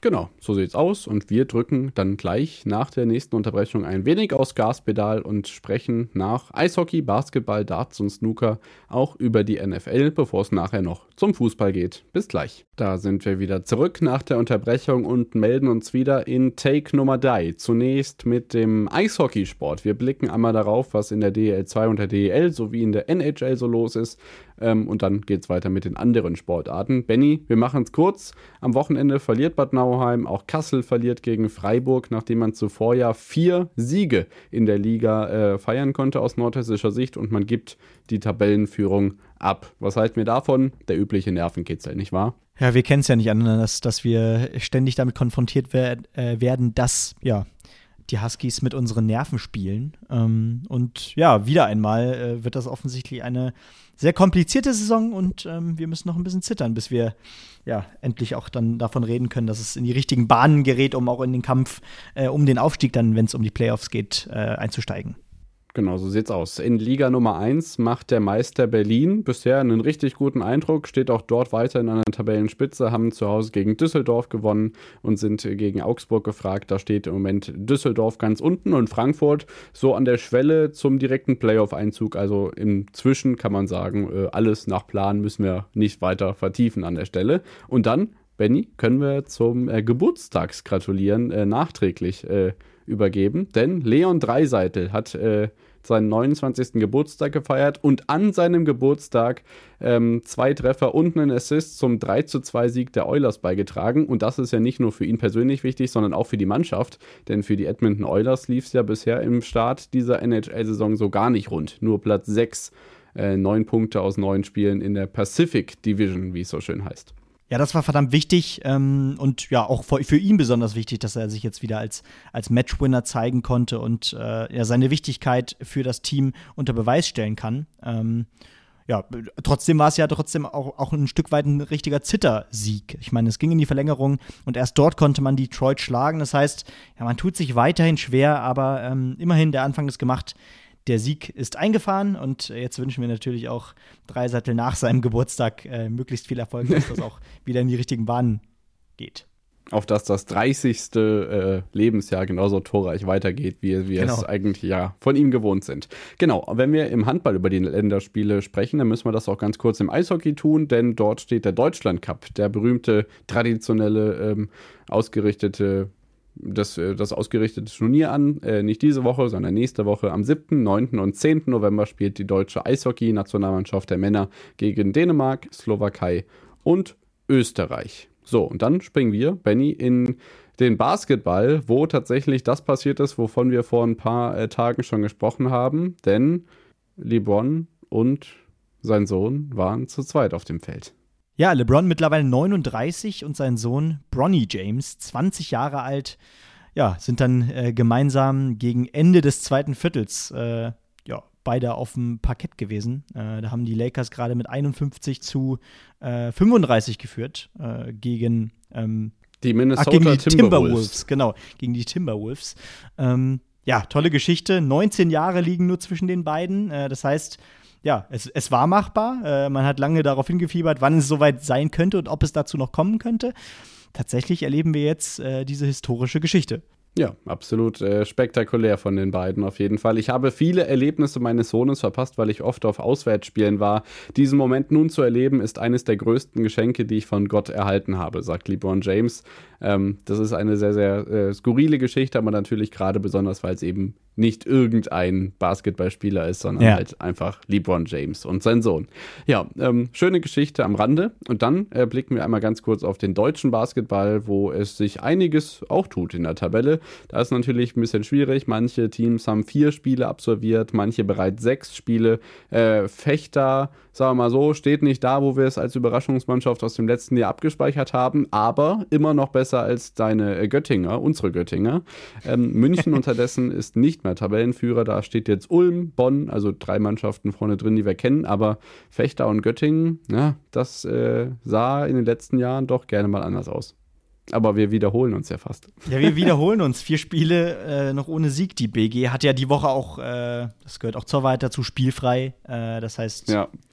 Speaker 3: Genau, so sieht's aus und wir drücken dann gleich nach der nächsten Unterbrechung ein wenig aufs Gaspedal und sprechen nach Eishockey, Basketball, Darts und Snooker auch über die N F L, bevor es nachher noch zum Fußball geht. Bis gleich. Da sind wir wieder zurück nach der Unterbrechung und melden uns wieder in Take Nummer drei. Zunächst mit dem Eishockeysport. Wir blicken einmal darauf, was in der D E L zwei und der D E L sowie in der N H L so los ist. Ähm, und dann geht's weiter mit den anderen Sportarten. Benny, wir machen es kurz. Am Wochenende verliert Bad Nauheim, auch Kassel verliert gegen Freiburg, nachdem man zuvor ja vier Siege in der Liga äh, feiern konnte aus nordhessischer Sicht und man gibt die Tabellenführung ab. Was halten wir davon? Der übliche Nervenkitzel, nicht wahr?
Speaker 2: Ja, wir kennen es ja nicht anders, dass wir ständig damit konfrontiert wer- äh, werden, dass, ja, die Huskies mit unseren Nerven spielen. Ähm, und ja, wieder einmal äh, wird das offensichtlich eine sehr komplizierte Saison und ähm, wir müssen noch ein bisschen zittern, bis wir ja endlich auch dann davon reden können, dass es in die richtigen Bahnen gerät, um auch in den Kampf äh, um den Aufstieg dann, wenn es um die Playoffs geht, äh, einzusteigen.
Speaker 3: Genau, so sieht's aus. In Liga Nummer eins macht der Meister Berlin bisher einen richtig guten Eindruck, steht auch dort weiterhin an der Tabellenspitze, haben zu Hause gegen Düsseldorf gewonnen und sind gegen Augsburg gefragt. Da steht im Moment Düsseldorf ganz unten und Frankfurt so an der Schwelle zum direkten Playoff-Einzug. Also inzwischen kann man sagen, alles nach Plan, müssen wir nicht weiter vertiefen an der Stelle. Und dann, Benny, können wir zum äh, Geburtstagsgratulieren äh, nachträglich äh, übergeben, denn Leon Draisaitl hat äh, seinen neunundzwanzigsten Geburtstag gefeiert und an seinem Geburtstag ähm, zwei Treffer und einen Assist zum drei zu zwei Sieg der Oilers beigetragen. Und das ist ja nicht nur für ihn persönlich wichtig, sondern auch für die Mannschaft. Denn für die Edmonton Oilers lief es ja bisher im Start dieser N H L-Saison so gar nicht rund. Nur Platz sechs, äh, neun Punkte aus neun Spielen in der Pacific Division, wie es so schön heißt.
Speaker 2: Ja, das war verdammt wichtig ähm, und ja, auch für, für ihn besonders wichtig, dass er sich jetzt wieder als, als Matchwinner zeigen konnte und äh, ja, seine Wichtigkeit für das Team unter Beweis stellen kann. Ähm, ja, trotzdem war es ja trotzdem auch, auch ein Stück weit ein richtiger Zittersieg. Ich meine, es ging in die Verlängerung und erst dort konnte man Detroit schlagen. Das heißt, ja, man tut sich weiterhin schwer, aber ähm, immerhin der Anfang ist gemacht. Der Sieg ist eingefahren und jetzt wünschen wir natürlich auch Draisaitl nach seinem Geburtstag äh, möglichst viel Erfolg, dass das auch wieder in die richtigen Bahnen geht.
Speaker 3: Auf dass das dreißigste Äh, Lebensjahr genauso torreich weitergeht, wie wir genau. es eigentlich ja von ihm gewohnt sind. Genau, wenn wir im Handball über die Länderspiele sprechen, dann müssen wir das auch ganz kurz im Eishockey tun, denn dort steht der Deutschland Cup, der berühmte, traditionelle, ähm, ausgerichtete Das, das ausgerichtete Turnier an, äh, nicht diese Woche, sondern nächste Woche am siebten, neunten und zehnten November spielt die deutsche Eishockey-Nationalmannschaft der Männer gegen Dänemark, Slowakei und Österreich. So, und dann springen wir, Benny, in den Basketball, wo tatsächlich das passiert ist, wovon wir vor ein paar äh, Tagen schon gesprochen haben, denn LeBron und sein Sohn waren zu zweit auf dem Feld.
Speaker 2: Ja, LeBron mittlerweile neununddreißig und sein Sohn Bronny James, zwanzig Jahre alt, ja, sind dann äh, gemeinsam gegen Ende des zweiten Viertels äh, ja, beide auf dem Parkett gewesen. Äh, da haben die Lakers gerade mit einundfünfzig zu fünfunddreißig geführt äh, gegen ähm,
Speaker 3: die Minnesota
Speaker 2: ach, gegen die
Speaker 3: Timberwolves.
Speaker 2: Timberwolves. Genau, gegen die Timberwolves. Ähm, ja, tolle Geschichte. neunzehn Jahre liegen nur zwischen den beiden. Äh, das heißt, ja, es, es war machbar. Äh, man hat lange darauf hingefiebert, wann es soweit sein könnte und ob es dazu noch kommen könnte. Tatsächlich erleben wir jetzt äh, diese historische Geschichte.
Speaker 3: Ja, absolut äh, spektakulär von den beiden auf jeden Fall. Ich habe viele Erlebnisse meines Sohnes verpasst, weil ich oft auf Auswärtsspielen war. Diesen Moment nun zu erleben, ist eines der größten Geschenke, die ich von Gott erhalten habe, sagt LeBron James. Ähm, das ist eine sehr, sehr äh, skurrile Geschichte, aber natürlich gerade besonders, weil es eben nicht irgendein Basketballspieler ist, sondern ja. halt einfach LeBron James und sein Sohn. Ja, ähm, schöne Geschichte am Rande. Und dann äh, blicken wir einmal ganz kurz auf den deutschen Basketball, wo es sich einiges auch tut in der Tabelle. Da ist natürlich ein bisschen schwierig. Manche Teams haben vier Spiele absolviert, manche bereits sechs Spiele. Äh, Fechter, sagen wir mal so, steht nicht da, wo wir es als Überraschungsmannschaft aus dem letzten Jahr abgespeichert haben, aber immer noch besser als deine Göttinger, unsere Göttinger. Ähm, München unterdessen ist nicht mehr Tabellenführer. Da steht jetzt Ulm, Bonn, also drei Mannschaften vorne drin, die wir kennen, aber Fechter und Göttingen, ja, das äh, sah in den letzten Jahren doch gerne mal anders aus. Aber wir wiederholen uns ja fast.
Speaker 2: Ja, wir wiederholen uns. Vier Spiele äh, noch ohne Sieg. Die B G hat ja die Woche auch, äh, das gehört auch zur Wahrheit dazu, spielfrei. Äh, das heißt,
Speaker 3: ja.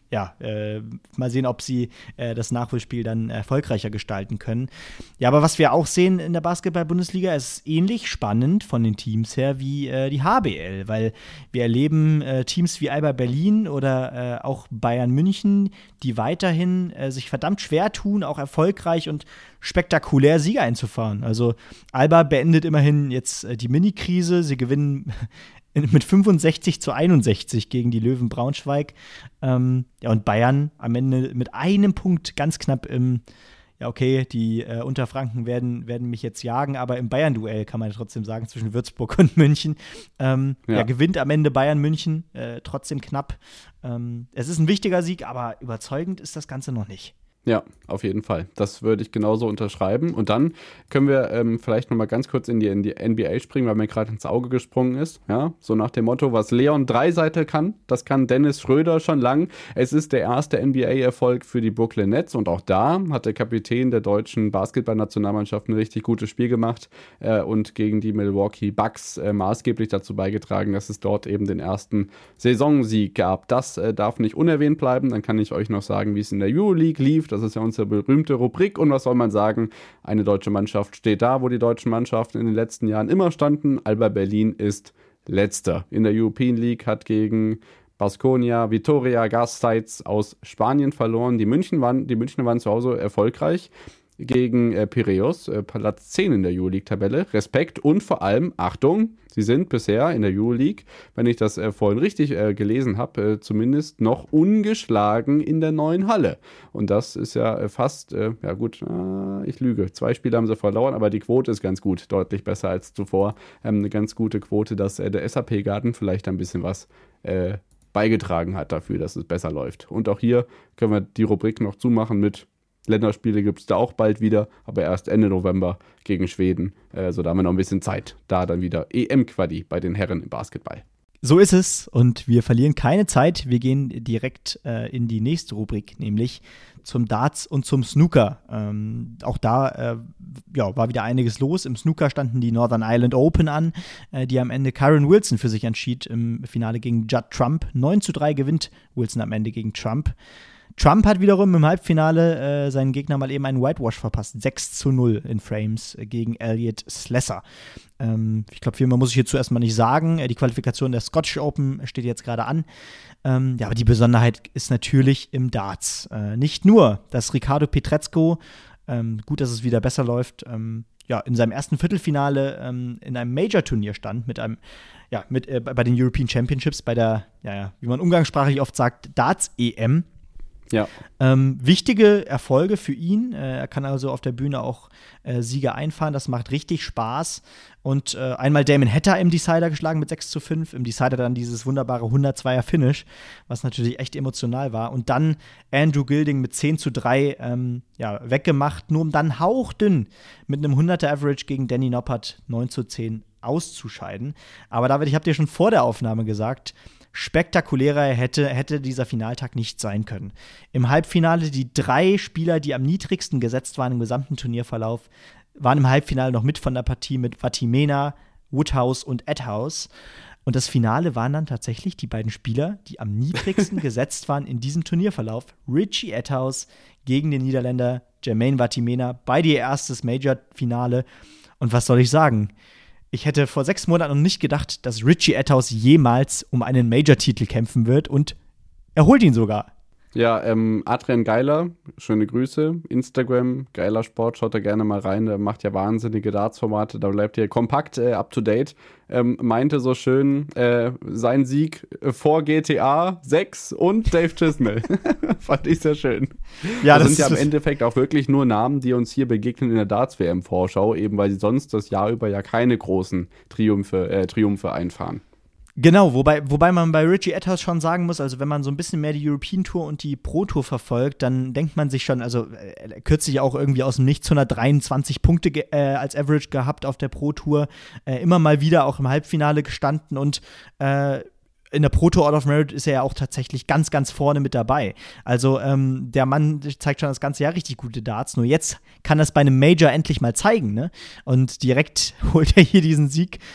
Speaker 2: ja, äh, mal sehen, ob sie äh, das Nachholspiel dann erfolgreicher gestalten können. Ja, aber was wir auch sehen in der Basketball-Bundesliga, ist ähnlich spannend von den Teams her wie äh, die H B L, weil wir erleben äh, Teams wie Alba Berlin oder äh, auch Bayern München, die weiterhin äh, sich verdammt schwer tun, auch erfolgreich und spektakulär Siege einzufahren. Also Alba beendet immerhin jetzt äh, die Mini-Krise, sie gewinnen mit fünfundsechzig zu einundsechzig gegen die Löwen Braunschweig. Ähm, ja, und Bayern am Ende mit einem Punkt ganz knapp im, ja, okay, die äh, Unterfranken werden, werden mich jetzt jagen, aber im Bayern-Duell kann man ja trotzdem sagen, zwischen Würzburg und München. Ähm, ja. ja, gewinnt am Ende Bayern München, äh, trotzdem knapp. Ähm, es ist ein wichtiger Sieg, aber überzeugend ist das Ganze noch nicht.
Speaker 3: Ja, auf jeden Fall. Das würde ich genauso unterschreiben. Und dann können wir ähm, vielleicht noch mal ganz kurz in die, in die N B A springen, weil mir gerade ins Auge gesprungen ist. Ja, so nach dem Motto, was Leon Draisaitl kann, das kann Dennis Schröder schon lang. Es ist der erste N B A-Erfolg für die Brooklyn Nets. Und auch da hat der Kapitän der deutschen Basketball-Nationalmannschaft ein richtig gutes Spiel gemacht äh, und gegen die Milwaukee Bucks äh, maßgeblich dazu beigetragen, dass es dort eben den ersten Saisonsieg gab. Das äh, darf nicht unerwähnt bleiben. Dann kann ich euch noch sagen, wie es in der Euroleague lief. Das ist ja unsere berühmte Rubrik. Und was soll man sagen? Eine deutsche Mannschaft steht da, wo die deutschen Mannschaften in den letzten Jahren immer standen. Alba Berlin ist Letzter. In der European League hat gegen Baskonia, Vitoria Gasteiz aus Spanien verloren. Die München waren, die Münchner waren zu Hause erfolgreich gegen äh, Piraeus, äh, Platz zehn in der Euroleague-Tabelle. Respekt und vor allem, Achtung, sie sind bisher in der Euroleague, wenn ich das äh, vorhin richtig äh, gelesen habe, äh, zumindest noch ungeschlagen in der neuen Halle. Und das ist ja äh, fast, äh, ja gut, äh, ich lüge, zwei Spiele haben sie verloren, aber die Quote ist ganz gut, deutlich besser als zuvor. Ähm, eine ganz gute Quote, dass äh, der S A P-Garten vielleicht ein bisschen was äh, beigetragen hat dafür, dass es besser läuft. Und auch hier können wir die Rubrik noch zumachen mit Länderspiele gibt es da auch bald wieder, aber erst Ende November gegen Schweden. Äh, so da haben wir noch ein bisschen Zeit. Da dann wieder E M-Quali bei den Herren im Basketball.
Speaker 2: So ist es und wir verlieren keine Zeit. Wir gehen direkt äh, in die nächste Rubrik, nämlich zum Darts und zum Snooker. Ähm, auch da äh, ja, war wieder einiges los. Im Snooker standen die Northern Ireland Open an, äh, die am Ende Kyron Wilson für sich entschied im Finale gegen Judd Trump. neun zu drei gewinnt Wilson am Ende gegen Trump. Trump hat wiederum im Halbfinale äh, seinen Gegner mal eben einen Whitewash verpasst. sechs zu null in Frames äh, gegen Elliot Slesser. Ähm, ich glaube, viel mehr muss ich hierzu erstmal nicht sagen. Äh, die Qualifikation der Scottish Open steht jetzt gerade an. Ähm, ja, aber die Besonderheit ist natürlich im Darts. Äh, nicht nur, dass Ricardo Pietrezco, ähm, gut, dass es wieder besser läuft, ähm, ja, in seinem ersten Viertelfinale ähm, in einem Major-Turnier stand, mit einem, ja, mit, äh, bei den European Championships, bei der, ja, ja, wie man umgangssprachlich oft sagt, Darts-E M.
Speaker 3: Ja.
Speaker 2: Ähm, wichtige Erfolge für ihn. Äh, er kann also auf der Bühne auch äh, Siege einfahren. Das macht richtig Spaß. Und äh, einmal Damon Hatter im Decider geschlagen mit sechs zu fünf. Im Decider dann dieses wunderbare hundertzweier Finish, was natürlich echt emotional war. Und dann Andrew Gilding mit zehn zu drei ähm, ja, weggemacht, nur um dann hauchdünn mit einem hunderter Average gegen Danny Noppert neun zu zehn auszuscheiden. Aber David, ich habe dir schon vor der Aufnahme gesagt, spektakulärer hätte, hätte dieser Finaltag nicht sein können. Im Halbfinale die drei Spieler, die am niedrigsten gesetzt waren im gesamten Turnierverlauf, waren im Halbfinale noch mit von der Partie mit Vatimena, Woodhouse und Edhouse. Und das Finale waren dann tatsächlich die beiden Spieler, die am niedrigsten gesetzt waren in diesem Turnierverlauf. Richie Edhouse gegen den Niederländer Jermaine Vatimena. Beide ihr erstes Major-Finale. Und was soll ich sagen? Ich hätte vor sechs Monaten noch nicht gedacht, dass Richie Edhouse jemals um einen Major-Titel kämpfen wird und er holt ihn sogar.
Speaker 3: Ja, ähm, Adrian Geiler, schöne Grüße, Instagram, Geiler Sport, schaut da gerne mal rein, der macht ja wahnsinnige Darts-Formate, da bleibt ihr kompakt äh, up-to-date, ähm, meinte so schön, äh, sein Sieg äh, vor G T A sechs und Dave Chisnell. Fand ich sehr schön. Ja, das, das sind ja im Endeffekt auch wirklich nur Namen, die uns hier begegnen in der Darts-W M-Vorschau, eben weil sie sonst das Jahr über ja keine großen Triumphe, äh, Triumphe einfahren.
Speaker 2: Genau, wobei, wobei man bei Richie Edhouse schon sagen muss, also wenn man so ein bisschen mehr die European Tour und die Pro Tour verfolgt, dann denkt man sich schon, also äh, kürzlich auch irgendwie aus dem Nichts hundertdreiundzwanzig Punkte ge- äh, als Average gehabt auf der Pro Tour, äh, immer mal wieder auch im Halbfinale gestanden und äh, in der Pro Tour Order of Merit ist er ja auch tatsächlich ganz, ganz vorne mit dabei. Also ähm, der Mann zeigt schon das ganze Jahr richtig gute Darts, nur jetzt kann das bei einem Major endlich mal zeigen, ne? Und direkt holt er hier diesen Sieg.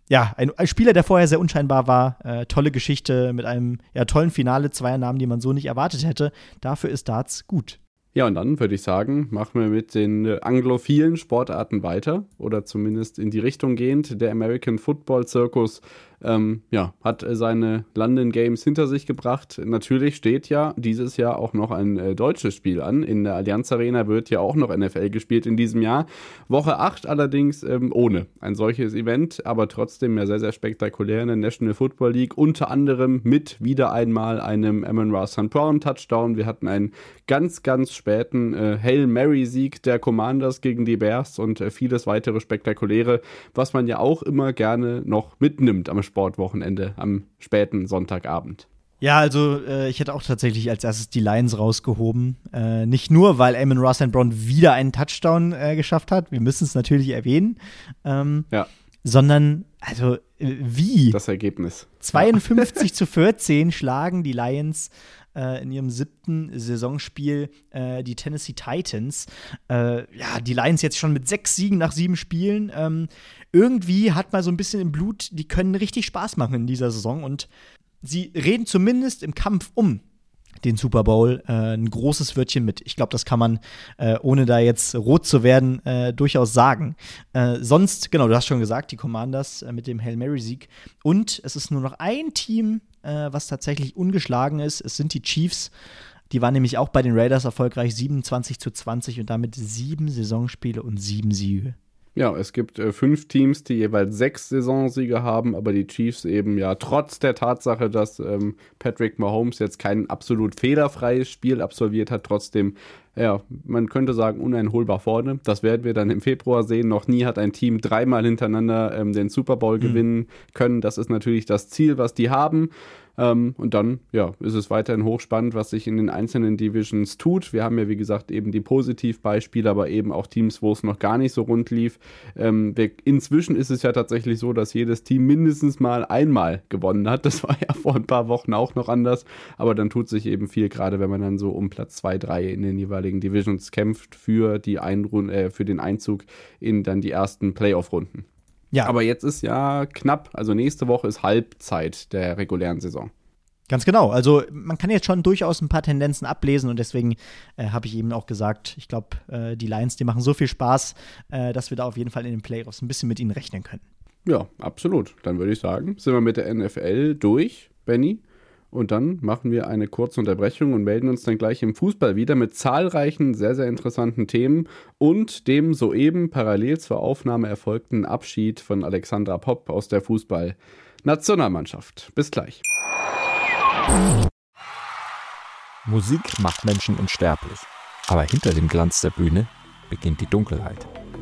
Speaker 2: ja, ein, ein Spieler, der vorher sehr unscheinbar war. Äh, tolle Geschichte mit einem ja, tollen Finale, zweier Namen, die man so nicht erwartet hätte. Dafür ist Darts gut.
Speaker 3: Ja, und dann würde ich sagen, machen wir mit den äh, anglophilen Sportarten weiter oder zumindest in die Richtung gehend. Der American Football Circus ähm, ja, hat äh, seine London Games hinter sich gebracht. Natürlich steht ja dieses Jahr auch noch ein äh, deutsches Spiel an. In der Allianz Arena wird ja auch noch N F L gespielt in diesem Jahr. Woche acht allerdings ähm, ohne ein solches Event, aber trotzdem ja sehr, sehr spektakulär in der National Football League. Unter anderem mit wieder einmal einem Amon-Ra Sankt Brown Touchdown. Wir hatten einen ganz, ganz späten äh, Hail Mary-Sieg der Commanders gegen die Bears und äh, vieles weitere Spektakuläre, was man ja auch immer gerne noch mitnimmt am Sportwochenende, am späten Sonntagabend.
Speaker 2: Ja, also äh, ich hätte auch tatsächlich als erstes die Lions rausgehoben. Äh, nicht nur, weil Amon-Ra Sankt Brown wieder einen Touchdown äh, geschafft hat, wir müssen es natürlich erwähnen, ähm,
Speaker 3: ja.
Speaker 2: sondern, also äh, wie?
Speaker 3: Das Ergebnis.
Speaker 2: zweiundfünfzig zu vierzehn schlagen die Lions äh, in ihrem siebten Saisonspiel äh, die Tennessee Titans. Äh, ja, die Lions jetzt schon mit sechs Siegen nach sieben Spielen. Ähm, irgendwie hat man so ein bisschen im Blut, die können richtig Spaß machen in dieser Saison und sie reden zumindest im Kampf um den Super Bowl äh, ein großes Wörtchen mit. Ich glaube, das kann man, äh, ohne da jetzt rot zu werden, äh, durchaus sagen. Äh, sonst, genau, du hast schon gesagt, die Commanders äh, mit dem Hail Mary-Sieg. Und es ist nur noch ein Team, äh, was tatsächlich ungeschlagen ist. Es sind die Chiefs. Die waren nämlich auch bei den Raiders erfolgreich, siebenundzwanzig zu zwanzig und damit sieben Saisonspiele und sieben Siege.
Speaker 3: Ja, es gibt äh, fünf Teams, die jeweils sechs Saisonsiege haben, aber die Chiefs eben ja trotz der Tatsache, dass ähm, Patrick Mahomes jetzt kein absolut fehlerfreies Spiel absolviert hat, trotzdem, ja, man könnte sagen, uneinholbar vorne. Das werden wir dann im Februar sehen. Noch nie hat ein Team dreimal hintereinander ähm, den Super Bowl mhm. gewinnen können. Das ist natürlich das Ziel, was die haben. Ähm, und dann, ja, ist es weiterhin hochspannend, was sich in den einzelnen Divisions tut. Wir haben ja, wie gesagt, eben die Positivbeispiele, aber eben auch Teams, wo es noch gar nicht so rund lief. Ähm, wir, inzwischen ist es ja tatsächlich so, dass jedes Team mindestens mal einmal gewonnen hat. Das war ja vor ein paar Wochen auch noch anders. Aber dann tut sich eben viel, gerade wenn man dann so um Platz zwei, drei in den jeweiligen Divisions kämpft für, die Einrund- äh, für den Einzug in dann die ersten Playoff-Runden. Ja. Aber jetzt ist ja knapp, also nächste Woche ist Halbzeit der regulären Saison.
Speaker 2: Ganz genau, also man kann jetzt schon durchaus ein paar Tendenzen ablesen und deswegen äh, habe ich eben auch gesagt, ich glaube, äh, die Lions, die machen so viel Spaß, äh, dass wir da auf jeden Fall in den Playoffs ein bisschen mit ihnen rechnen können.
Speaker 3: Ja, absolut. Dann würde ich sagen, sind wir mit der N F L durch, Benny. Und dann machen wir eine kurze Unterbrechung und melden uns dann gleich im Fußball wieder mit zahlreichen, sehr, sehr interessanten Themen und dem soeben parallel zur Aufnahme erfolgten Abschied von Alexandra Popp aus der Fußball-Nationalmannschaft. Bis gleich.
Speaker 4: Musik macht Menschen unsterblich, aber hinter dem Glanz der Bühne beginnt die Dunkelheit.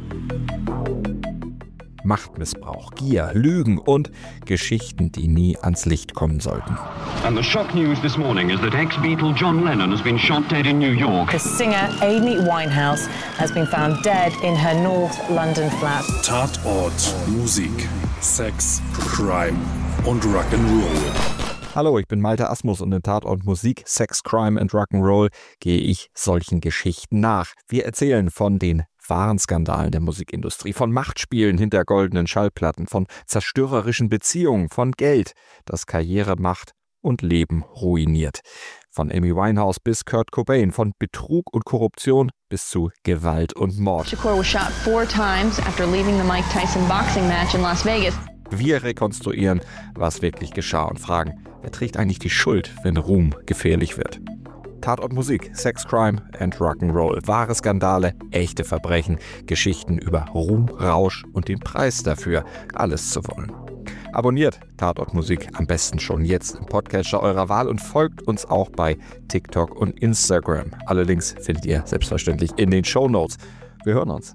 Speaker 4: Machtmissbrauch, Gier, Lügen und Geschichten, die nie ans Licht kommen sollten.
Speaker 5: And the shock news this morning is that ex-Beatle John Lennon has been shot dead in New York.
Speaker 6: The singer Amy Winehouse has been found dead in her North London flat.
Speaker 7: Tatort, Musik, Sex, Crime und Rock'n'Roll.
Speaker 4: Hallo, ich bin Malte Asmus und in Tatort Musik, Sex, Crime and Rock'n'Roll gehe ich solchen Geschichten nach. Wir erzählen von den wahren Skandalen der Musikindustrie, von Machtspielen hinter goldenen Schallplatten, von zerstörerischen Beziehungen, von Geld, das Karriere macht und Leben ruiniert. Von Amy Winehouse bis Kurt Cobain, von Betrug und Korruption bis zu Gewalt und Mord.
Speaker 8: Shakur was shot four times after leaving the Mike Tyson boxing match in Las Vegas.
Speaker 4: Wir rekonstruieren, was wirklich geschah und fragen, wer trägt eigentlich die Schuld, wenn Ruhm gefährlich wird? Tatort Musik, Sex, Crime and Rock'n'Roll. Wahre Skandale, echte Verbrechen, Geschichten über Ruhm, Rausch und den Preis dafür, alles zu wollen. Abonniert Tatort Musik am besten schon jetzt im Podcatcher eurer Wahl und folgt uns auch bei TikTok und Instagram. Alle Links findet ihr selbstverständlich in den Shownotes. Wir hören uns.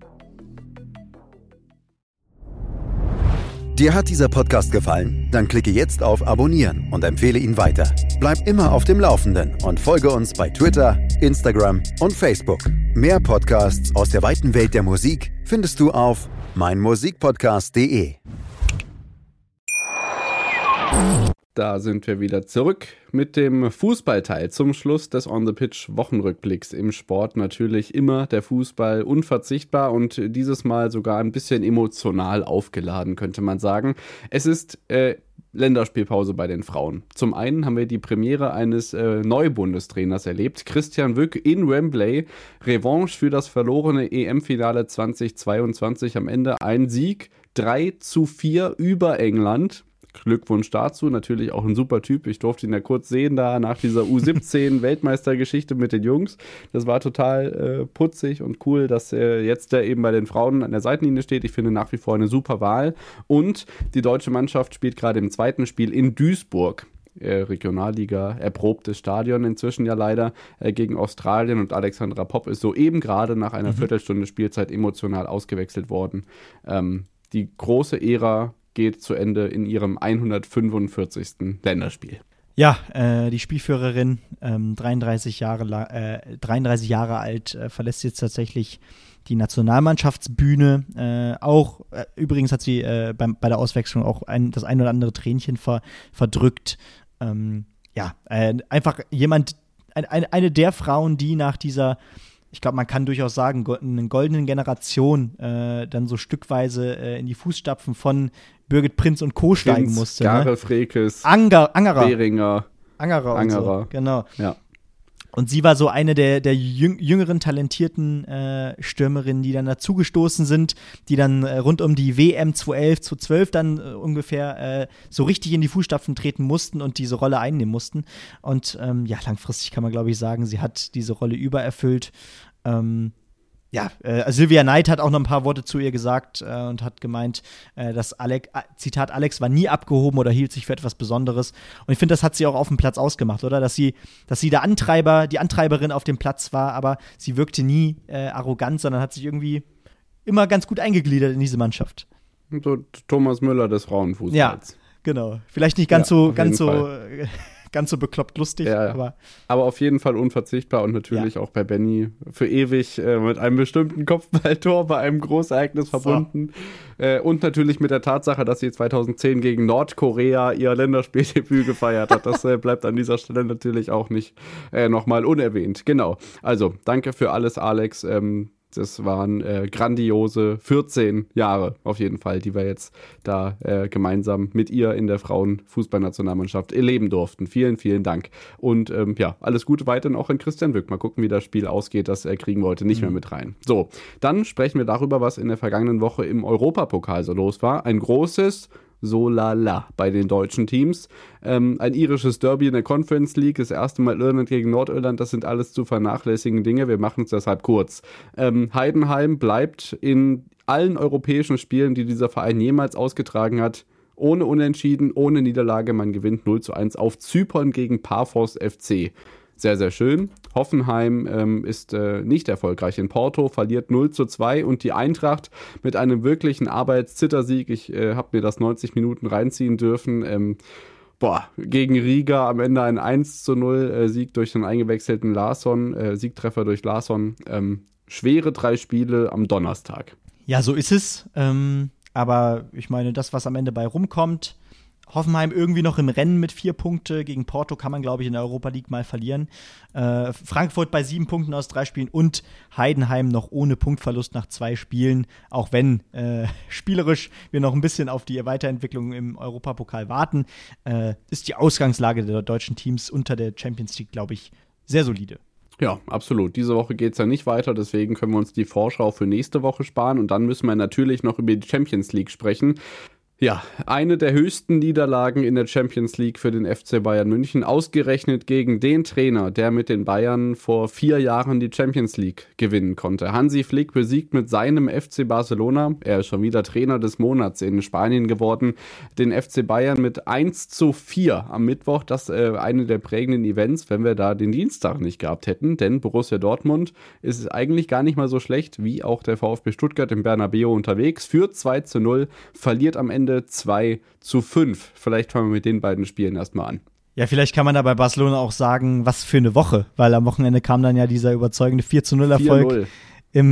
Speaker 9: Dir hat dieser Podcast gefallen? Dann klicke jetzt auf Abonnieren und empfehle ihn weiter. Bleib immer auf dem Laufenden und folge uns bei Twitter, Instagram und Facebook. Mehr Podcasts aus der weiten Welt der Musik findest du auf meinmusikpodcast punkt de.
Speaker 3: Da sind wir wieder zurück mit dem Fußballteil zum Schluss des On the Pitch Wochenrückblicks. Im Sport natürlich immer der Fußball unverzichtbar und dieses Mal sogar ein bisschen emotional aufgeladen, könnte man sagen. Es ist äh, Länderspielpause bei den Frauen. Zum einen haben wir die Premiere eines äh, Neubundestrainers erlebt. Christian Wück in Wembley. Revanche für das verlorene E M-Finale zweitausendzweiundzwanzig. Am Ende ein Sieg, drei zu vier über England. Glückwunsch dazu, natürlich auch ein super Typ. Ich durfte ihn ja kurz sehen da nach dieser U siebzehn Weltmeistergeschichte mit den Jungs. Das war total äh, putzig und cool, dass er jetzt äh, eben bei den Frauen an der Seitenlinie steht. Ich finde nach wie vor eine super Wahl. Und die deutsche Mannschaft spielt gerade im zweiten Spiel in Duisburg. Äh, Regionalliga, erprobtes Stadion inzwischen ja leider, äh, gegen Australien, und Alexandra Popp ist soeben gerade nach einer mhm. Viertelstunde Spielzeit emotional ausgewechselt worden. Ähm, die große Ära geht zu Ende in ihrem hundertfünfundvierzigsten Länderspiel.
Speaker 2: Ja, äh, die Spielführerin, ähm, dreiunddreißig Jahre, la- äh, dreiunddreißig Jahre alt, äh, verlässt jetzt tatsächlich die Nationalmannschaftsbühne. Äh, auch, äh, übrigens hat sie äh, beim, bei der Auswechslung auch ein, das ein oder andere Tränchen ver, verdrückt. Ähm, ja, äh, einfach jemand, ein, ein, eine der Frauen, die nach dieser, ich glaube, man kann durchaus sagen, eine goldenen Generation äh, dann so stückweise äh, in die Fußstapfen von Birgit Prinz und Co. steigen
Speaker 3: Prinz,
Speaker 2: musste.
Speaker 3: Gare,
Speaker 2: ne?
Speaker 3: Frekes,
Speaker 2: Anger, Angerer.
Speaker 3: Behringer,
Speaker 2: Angerer.
Speaker 3: Angerer.
Speaker 2: So. Genau.
Speaker 3: Ja.
Speaker 2: Und sie war so eine der, der jüng, jüngeren, talentierten äh, Stürmerinnen, die dann dazugestoßen sind, die dann äh, rund um die W M zweitausendelf, zweitausendzwölf dann äh, ungefähr äh, so richtig in die Fußstapfen treten mussten und diese Rolle einnehmen mussten. Und ähm, ja, langfristig kann man, glaube ich, sagen, sie hat diese Rolle übererfüllt. Ähm, ja, äh, Silvia Neid hat auch noch ein paar Worte zu ihr gesagt äh, und hat gemeint, äh, dass Alex, äh, Zitat, Alex war nie abgehoben oder hielt sich für etwas Besonderes. Und ich finde, das hat sie auch auf dem Platz ausgemacht, oder? Dass sie, dass sie der Antreiber, die Antreiberin auf dem Platz war, aber sie wirkte nie äh, arrogant, sondern hat sich irgendwie immer ganz gut eingegliedert in diese Mannschaft.
Speaker 3: So Thomas Müller des Frauenfußballs.
Speaker 2: Ja, genau. Vielleicht nicht ganz
Speaker 3: ja,
Speaker 2: so, ganz so ganz so bekloppt lustig,
Speaker 3: ja,
Speaker 2: aber
Speaker 3: aber auf jeden Fall unverzichtbar und natürlich ja. auch bei Benny für ewig äh, mit einem bestimmten Kopfballtor bei einem Großereignis so. verbunden äh, und natürlich mit der Tatsache, dass sie zweitausendzehn gegen Nordkorea ihr Länderspieldebüt gefeiert hat. Das äh, bleibt an dieser Stelle natürlich auch nicht äh, nochmal unerwähnt. Genau, also danke für alles, Alex. Ähm, Das waren äh, grandiose vierzehn Jahre auf jeden Fall, die wir jetzt da äh, gemeinsam mit ihr in der Frauenfußballnationalmannschaft erleben durften. Vielen, vielen Dank. Und ähm, ja, alles Gute weiterhin auch an Christian Wück. Mal gucken, wie das Spiel ausgeht. Das äh, kriegen wir heute nicht mhm. mehr mit rein. So, dann sprechen wir darüber, was in der vergangenen Woche im Europapokal so los war. Ein großes so lala bei den deutschen Teams. Ähm, ein irisches Derby in der Conference League, das erste Mal Irland gegen Nordirland, das sind alles zu vernachlässigen Dinge. Wir machen es deshalb kurz. Ähm, Heidenheim bleibt in allen europäischen Spielen, die dieser Verein jemals ausgetragen hat, ohne Unentschieden, ohne Niederlage. Man gewinnt null zu eins auf Zypern gegen Paphos F C. Sehr, sehr schön. Hoffenheim ähm, ist äh, nicht erfolgreich in Porto, verliert null zu zwei und die Eintracht mit einem wirklichen Arbeitszittersieg. Ich äh, habe mir das neunzig Minuten reinziehen dürfen. Ähm, boah, gegen Riga am Ende ein eins zu null äh, Sieg durch den eingewechselten Larsson, äh, Siegtreffer durch Larsson. Ähm, schwere drei Spiele am Donnerstag.
Speaker 2: Ja, so ist es. Ähm, aber ich meine, das, was am Ende bei rumkommt, Hoffenheim irgendwie noch im Rennen mit vier Punkte. Gegen Porto kann man, glaube ich, in der Europa League mal verlieren. Äh, Frankfurt bei sieben Punkten aus drei Spielen und Heidenheim noch ohne Punktverlust nach zwei Spielen. Auch wenn äh, spielerisch wir noch ein bisschen auf die Weiterentwicklung im Europapokal warten, äh, ist die Ausgangslage der deutschen Teams unter der Champions League, glaube ich, sehr solide.
Speaker 3: Ja, absolut. Diese Woche geht es ja nicht weiter, deswegen können wir uns die Vorschau für nächste Woche sparen und dann müssen wir natürlich noch über die Champions League sprechen. Ja, eine der höchsten Niederlagen in der Champions League für den F C Bayern München, ausgerechnet gegen den Trainer, der mit den Bayern vor vier Jahren die Champions League gewinnen konnte. Hansi Flick besiegt mit seinem F C Barcelona, er ist schon wieder Trainer des Monats in Spanien geworden, den F C Bayern mit eins zu vier am Mittwoch. Das äh, eine der prägenden Events, wenn wir da den Dienstag nicht gehabt hätten, denn Borussia Dortmund ist eigentlich gar nicht mal so schlecht, wie auch der VfB Stuttgart im Bernabeu unterwegs, führt zwei zu null, verliert am Ende zwei zu fünf. Vielleicht fangen wir mit den beiden Spielen erstmal an.
Speaker 2: Ja, vielleicht kann man da bei Barcelona auch sagen, was für eine Woche, weil am Wochenende kam dann ja dieser überzeugende vier zu null Erfolg im,
Speaker 3: ja.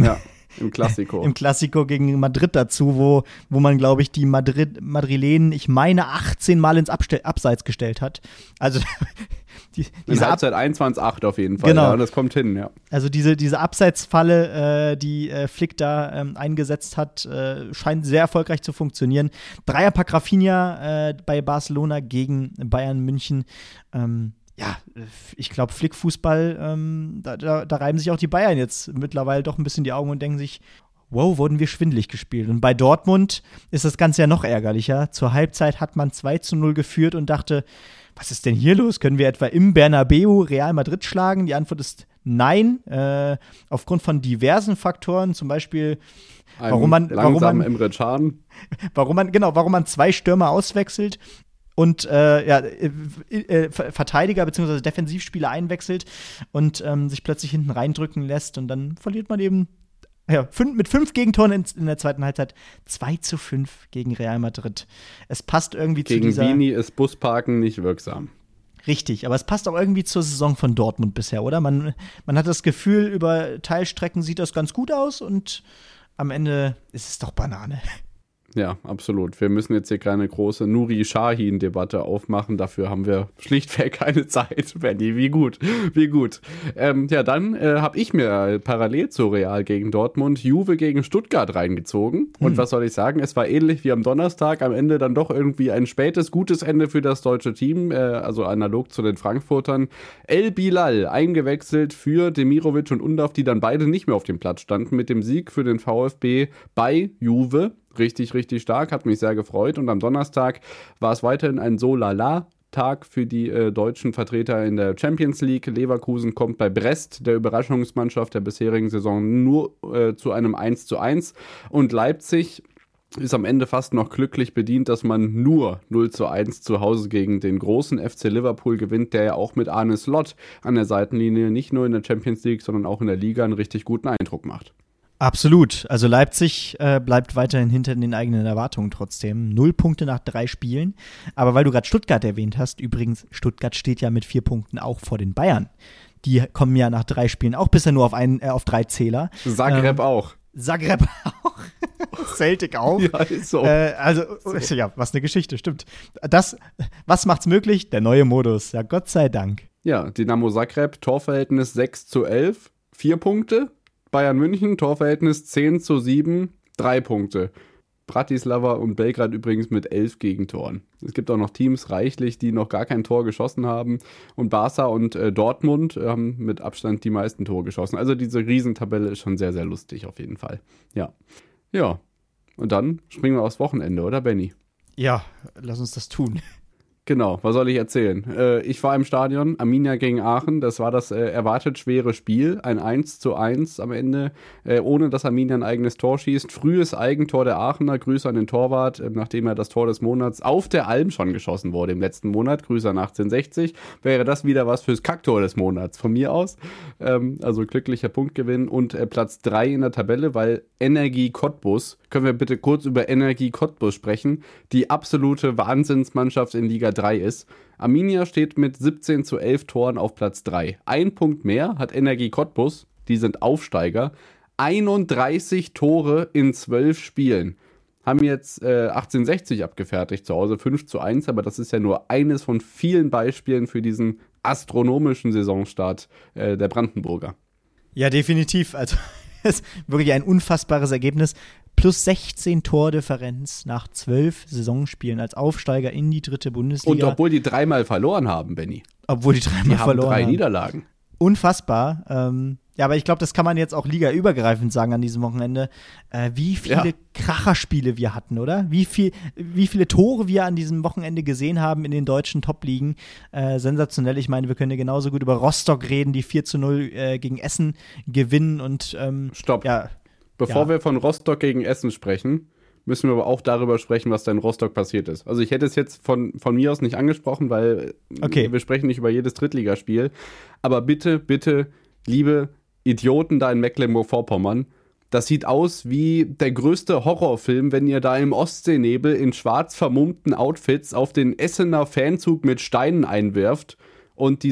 Speaker 3: Im Klassiko.
Speaker 2: Im Klassiko gegen Madrid dazu, wo, wo man, glaube ich, die Madrid, Madrilenen, ich meine, achtzehn Mal ins Abste- Abseits gestellt hat. Also die,
Speaker 3: diese In Halbzeit eins waren es acht auf jeden Fall.
Speaker 2: Genau.
Speaker 3: Ja, das kommt hin, ja.
Speaker 2: Also diese, diese Abseitsfalle, äh, die äh, Flick da ähm, eingesetzt hat, äh, scheint sehr erfolgreich zu funktionieren. Dreierpack Rafinha äh, bei Barcelona gegen Bayern München. Ähm, ja, ich glaube, Flick-Fußball, ähm, da, da, da reiben sich auch die Bayern jetzt mittlerweile doch ein bisschen die Augen und denken sich, wow, wurden wir schwindelig gespielt. Und bei Dortmund ist das Ganze ja noch ärgerlicher. Zur Halbzeit hat man zwei zu null geführt und dachte, was ist denn hier los? Können wir etwa im Bernabeu Real Madrid schlagen? Die Antwort ist nein. Äh, aufgrund von diversen Faktoren, zum Beispiel,
Speaker 3: Ein
Speaker 2: warum man, warum man,
Speaker 3: Emre Can.
Speaker 2: warum man, genau, warum man zwei Stürmer auswechselt und äh, ja, äh, äh, Verteidiger bzw. Defensivspieler einwechselt und ähm, sich plötzlich hinten reindrücken lässt und dann verliert man eben ja, fünf, mit fünf Gegentoren in, in der zweiten Halbzeit zwei zu fünf gegen Real Madrid. Es passt irgendwie
Speaker 3: gegen
Speaker 2: zu dieser
Speaker 3: Gegen Vini ist Busparken nicht wirksam.
Speaker 2: Richtig, aber es passt auch irgendwie zur Saison von Dortmund bisher, oder? Man, man hat das Gefühl, über Teilstrecken sieht das ganz gut aus und am Ende ist es doch Banane.
Speaker 3: Ja, absolut. Wir müssen jetzt hier keine große Nuri-Sahin-Debatte aufmachen. Dafür haben wir schlichtweg keine Zeit. Benni, wie gut, wie gut. Ähm, ja, dann äh, habe ich mir parallel zu Real gegen Dortmund Juve gegen Stuttgart reingezogen. Und hm. was soll ich sagen? Es war ähnlich wie am Donnerstag. Am Ende dann doch irgendwie ein spätes, gutes Ende für das deutsche Team. Äh, also analog zu den Frankfurtern. El Bilal eingewechselt für Demirovic und Undav, die dann beide nicht mehr auf dem Platz standen. Mit dem Sieg für den VfB bei Juve. Richtig, richtig stark, hat mich sehr gefreut. Und am Donnerstag war es weiterhin ein So-Lala-Tag für die äh, deutschen Vertreter in der Champions League. Leverkusen kommt bei Brest, der Überraschungsmannschaft der bisherigen Saison, nur äh, zu einem eins zu eins. Und Leipzig ist am Ende fast noch glücklich bedient, dass man nur null zu eins zu Hause gegen den großen F C Liverpool gewinnt, der ja auch mit Arne Slot an der Seitenlinie nicht nur in der Champions League, sondern auch in der Liga einen richtig guten Eindruck macht.
Speaker 2: Absolut. Also Leipzig äh, bleibt weiterhin hinter den eigenen Erwartungen trotzdem. Null Punkte nach drei Spielen. Aber weil du gerade Stuttgart erwähnt hast, übrigens, Stuttgart steht ja mit vier Punkten auch vor den Bayern. Die kommen ja nach drei Spielen auch bisher nur auf, einen, äh, auf drei Zähler.
Speaker 3: Zagreb ähm, auch.
Speaker 2: Zagreb auch. Celtic auch.
Speaker 3: Ja, ist so.
Speaker 2: Äh, also, so. Ja, was eine Geschichte, stimmt. Das, was macht's möglich? Der neue Modus. Ja, Gott sei Dank.
Speaker 3: Ja, Dinamo Zagreb, Torverhältnis sechs zu elf, vier Punkte. Bayern München, Torverhältnis zehn zu sieben, drei Punkte. Bratislava und Belgrad übrigens mit elf Gegentoren. Es gibt auch noch Teams reichlich, die noch gar kein Tor geschossen haben. Und Barca und äh, Dortmund haben mit Abstand die meisten Tore geschossen. Also diese Riesentabelle ist schon sehr, sehr lustig auf jeden Fall. Ja. Ja. Und dann springen wir aufs Wochenende, oder Benni?
Speaker 2: Ja, lass uns das tun.
Speaker 3: Genau, was soll ich erzählen? Äh, ich war im Stadion, Arminia gegen Aachen, das war das äh, erwartet schwere Spiel, ein eins zu eins am Ende, äh, ohne dass Arminia ein eigenes Tor schießt. Frühes Eigentor der Aachener, Grüße an den Torwart, äh, nachdem er das Tor des Monats auf der Alm schon geschossen wurde im letzten Monat, Grüße an achtzehnhundertsechzig, wäre das wieder was fürs Kacktor des Monats von mir aus. Ähm, also glücklicher Punktgewinn und äh, Platz drei in der Tabelle, weil Energie Cottbus, können wir bitte kurz über Energie Cottbus sprechen, die absolute Wahnsinnsmannschaft in Liga drei ist. Arminia steht mit siebzehn zu elf Toren auf Platz drei. Ein Punkt mehr hat Energie Cottbus, die sind Aufsteiger, einunddreißig Tore in zwölf Spielen. Haben jetzt äh, achtzehnhundertsechzig abgefertigt zu Hause, fünf zu eins, aber das ist ja nur eines von vielen Beispielen für diesen astronomischen Saisonstart äh, der Brandenburger.
Speaker 2: Ja, definitiv. Also es ist wirklich ein unfassbares Ergebnis. Plus sechzehn Tordifferenz nach zwölf Saisonspielen als Aufsteiger in die dritte Bundesliga.
Speaker 3: Und obwohl die dreimal verloren haben, Benni.
Speaker 2: Obwohl die dreimal
Speaker 3: die haben
Speaker 2: verloren
Speaker 3: drei
Speaker 2: haben.
Speaker 3: Niederlagen.
Speaker 2: Unfassbar. Ähm, ja, aber ich glaube, das kann man jetzt auch ligaübergreifend sagen an diesem Wochenende. Äh, wie viele ja. Kracherspiele wir hatten, oder? Wie, viel, wie viele Tore wir an diesem Wochenende gesehen haben in den deutschen Top-Ligen. Äh, sensationell. Ich meine, wir können ja genauso gut über Rostock reden, die vier zu null äh, gegen Essen gewinnen. Und ähm,
Speaker 3: Stopp.
Speaker 2: Ja,
Speaker 3: Bevor
Speaker 2: ja.
Speaker 3: wir von Rostock gegen Essen sprechen, müssen wir aber auch darüber sprechen, was da in Rostock passiert ist. Also ich hätte es jetzt von, von mir aus nicht angesprochen, weil
Speaker 2: okay.
Speaker 3: wir sprechen nicht über jedes Drittligaspiel. Aber bitte, bitte, liebe Idioten da in Mecklenburg-Vorpommern, das sieht aus wie der größte Horrorfilm, wenn ihr da im Ostseenebel in schwarz vermummten Outfits auf den Essener Fanzug mit Steinen einwerft und diese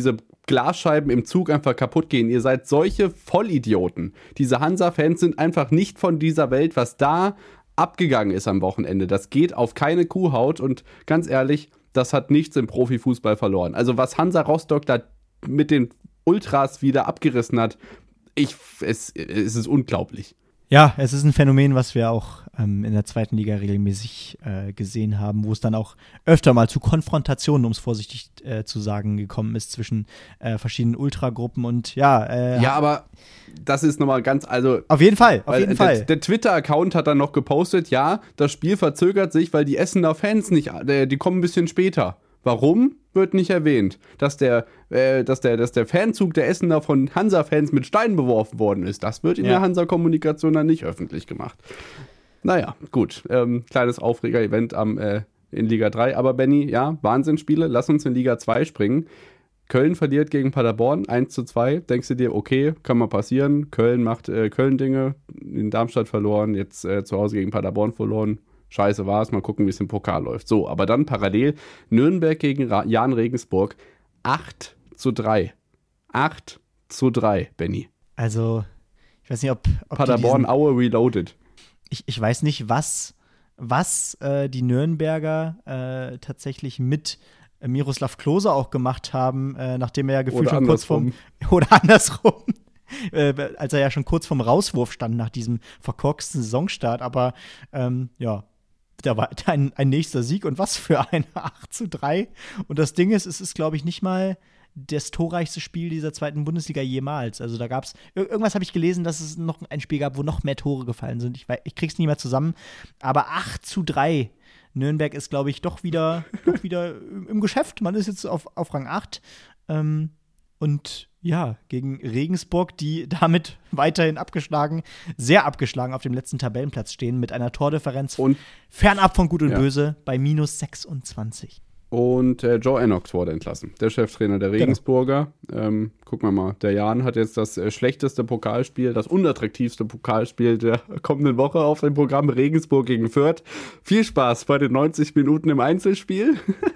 Speaker 3: Glasscheiben im Zug einfach kaputt gehen. Ihr seid solche Vollidioten. Diese Hansa-Fans sind einfach nicht von dieser Welt, was da abgegangen ist am Wochenende. Das geht auf keine Kuhhaut und ganz ehrlich, das hat nichts im Profifußball verloren. Also was Hansa Rostock da mit den Ultras wieder abgerissen hat, ich, es, es ist unglaublich.
Speaker 2: Ja, es ist ein Phänomen, was wir auch ähm, in der zweiten Liga regelmäßig äh, gesehen haben, wo es dann auch öfter mal zu Konfrontationen, um es vorsichtig äh, zu sagen, gekommen ist zwischen äh, verschiedenen Ultragruppen und ja. Äh,
Speaker 3: ja, aber das ist nochmal ganz, also.
Speaker 2: Auf jeden Fall, auf jeden
Speaker 3: der,
Speaker 2: Fall.
Speaker 3: Der Twitter-Account hat dann noch gepostet, ja, das Spiel verzögert sich, weil die Essener Fans nicht, äh, die kommen ein bisschen später. Warum? Wird nicht erwähnt. Dass der, äh, dass der, dass der Fanzug der Essener von Hansa-Fans mit Steinen beworfen worden ist, das wird in ja. der Hansa-Kommunikation dann nicht öffentlich gemacht. Naja, gut. Ähm, kleines Aufreger-Event am, äh, in Liga drei. Aber Benny, ja, Wahnsinnsspiele. Lass uns in Liga zwei springen. Köln verliert gegen Paderborn eins zu zwei. Denkst du dir, okay, kann mal passieren. Köln macht äh, Köln-Dinge. In Darmstadt verloren, jetzt äh, zu Hause gegen Paderborn verloren. Scheiße war es, mal gucken, wie es im Pokal läuft. So, aber dann parallel Nürnberg gegen Ra- Jahn Regensburg acht zu drei. acht zu drei, Benny.
Speaker 2: Also, ich weiß nicht, ob, ob
Speaker 3: Paderborn
Speaker 2: diesen,
Speaker 3: Aue reloaded.
Speaker 2: Ich, ich weiß nicht, was, was äh, die Nürnberger äh, tatsächlich mit äh, Miroslav Klose auch gemacht haben, äh, nachdem er ja gefühlt schon kurz vorm oder andersrum. Äh, als er ja schon kurz vorm Rauswurf stand nach diesem verkorksten Saisonstart, aber ähm, ja, da war ein, ein nächster Sieg und was für ein acht zu drei. Und das Ding ist, es ist, glaube ich, nicht mal das torreichste Spiel dieser zweiten Bundesliga jemals. Also da gab es, irgendwas habe ich gelesen, dass es noch ein Spiel gab, wo noch mehr Tore gefallen sind. Ich, weiß, ich krieg's nicht mehr zusammen, aber acht zu drei. Nürnberg ist, glaube ich, doch wieder, doch wieder im Geschäft. Man ist jetzt auf, auf Rang acht. Ähm, und ja, gegen Regensburg, die damit weiterhin abgeschlagen, sehr abgeschlagen auf dem letzten Tabellenplatz stehen, mit einer Tordifferenz
Speaker 3: und
Speaker 2: fernab von Gut und
Speaker 3: ja.
Speaker 2: Böse bei minus sechsundzwanzig.
Speaker 3: Und äh, Joe Ennox wurde entlassen, der Cheftrainer der Regensburger. Genau. Ähm, gucken wir mal, der Jan hat jetzt das äh, schlechteste Pokalspiel, das unattraktivste Pokalspiel der kommenden Woche auf dem Programm, Regensburg gegen Fürth. Viel Spaß bei den neunzig Minuten im Einzelspiel.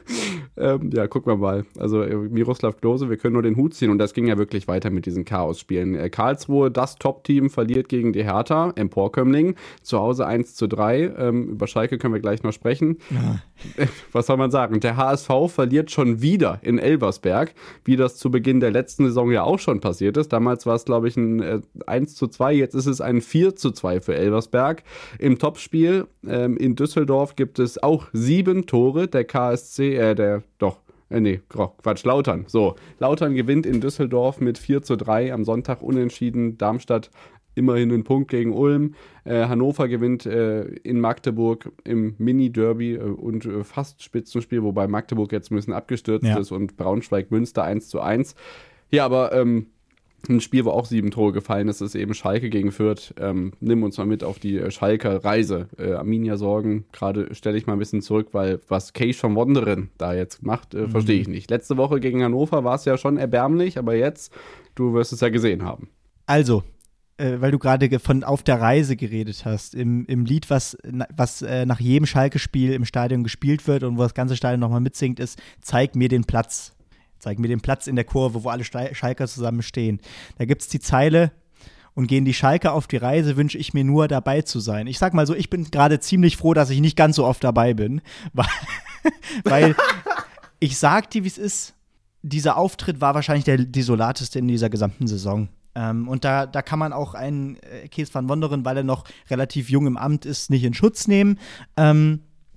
Speaker 3: ähm, ja, gucken wir mal. Also äh, Miroslav Klose, wir können nur den Hut ziehen und das ging ja wirklich weiter mit diesen Chaos-Spielen. Äh, Karlsruhe, das Top-Team, verliert gegen die Hertha, Emporkömmling, zu Hause eins zu drei. Ähm, über Schalke können wir gleich noch sprechen. Ja. Was soll man sagen? Der H S V verliert schon wieder in Elversberg, wie das zu Beginn der letzten Saison ja auch schon passiert ist. Damals war es, glaube ich, ein äh, eins zu zwei, jetzt ist es ein vier zu zwei für Elversberg. Im Topspiel ähm, in Düsseldorf gibt es auch sieben Tore. Der K S C, äh, der, doch, äh, nee, Quatsch, Lautern. So, Lautern gewinnt in Düsseldorf mit vier zu drei, am Sonntag unentschieden. Darmstadt immerhin einen Punkt gegen Ulm. Äh, Hannover gewinnt äh, in Magdeburg im Mini-Derby äh, und äh, fast Spitzenspiel, wobei Magdeburg jetzt ein bisschen abgestürzt ja. ist und Braunschweig-Münster eins zu eins. Ja, aber ähm, ein Spiel, wo auch sieben Tore gefallen ist, ist eben Schalke gegen Fürth. Ähm, nimm uns mal mit auf die äh, Schalker Reise. Äh, Arminia Sorgen, gerade stelle ich mal ein bisschen zurück, weil was Kay von Wonderen da jetzt macht, äh, mhm. verstehe ich nicht. Letzte Woche gegen Hannover war es ja schon erbärmlich, aber jetzt, du wirst es ja gesehen haben.
Speaker 2: Also, weil du gerade von auf der Reise geredet hast, im, im Lied, was, was äh, nach jedem Schalke-Spiel im Stadion gespielt wird und wo das ganze Stadion nochmal mitsingt, ist Zeig mir den Platz. Zeig mir den Platz in der Kurve, wo alle Schalker zusammen stehen. Da gibt es die Zeile, und gehen die Schalker auf die Reise, wünsche ich mir nur, dabei zu sein. Ich sag mal so, ich bin gerade ziemlich froh, dass ich nicht ganz so oft dabei bin, weil, weil ich sag dir, wie es ist, dieser Auftritt war wahrscheinlich der desolateste in dieser gesamten Saison. Ähm, und da, da kann man auch einen äh, Kees van Wonderen, weil er noch relativ jung im Amt ist, nicht in Schutz nehmen. Ähm,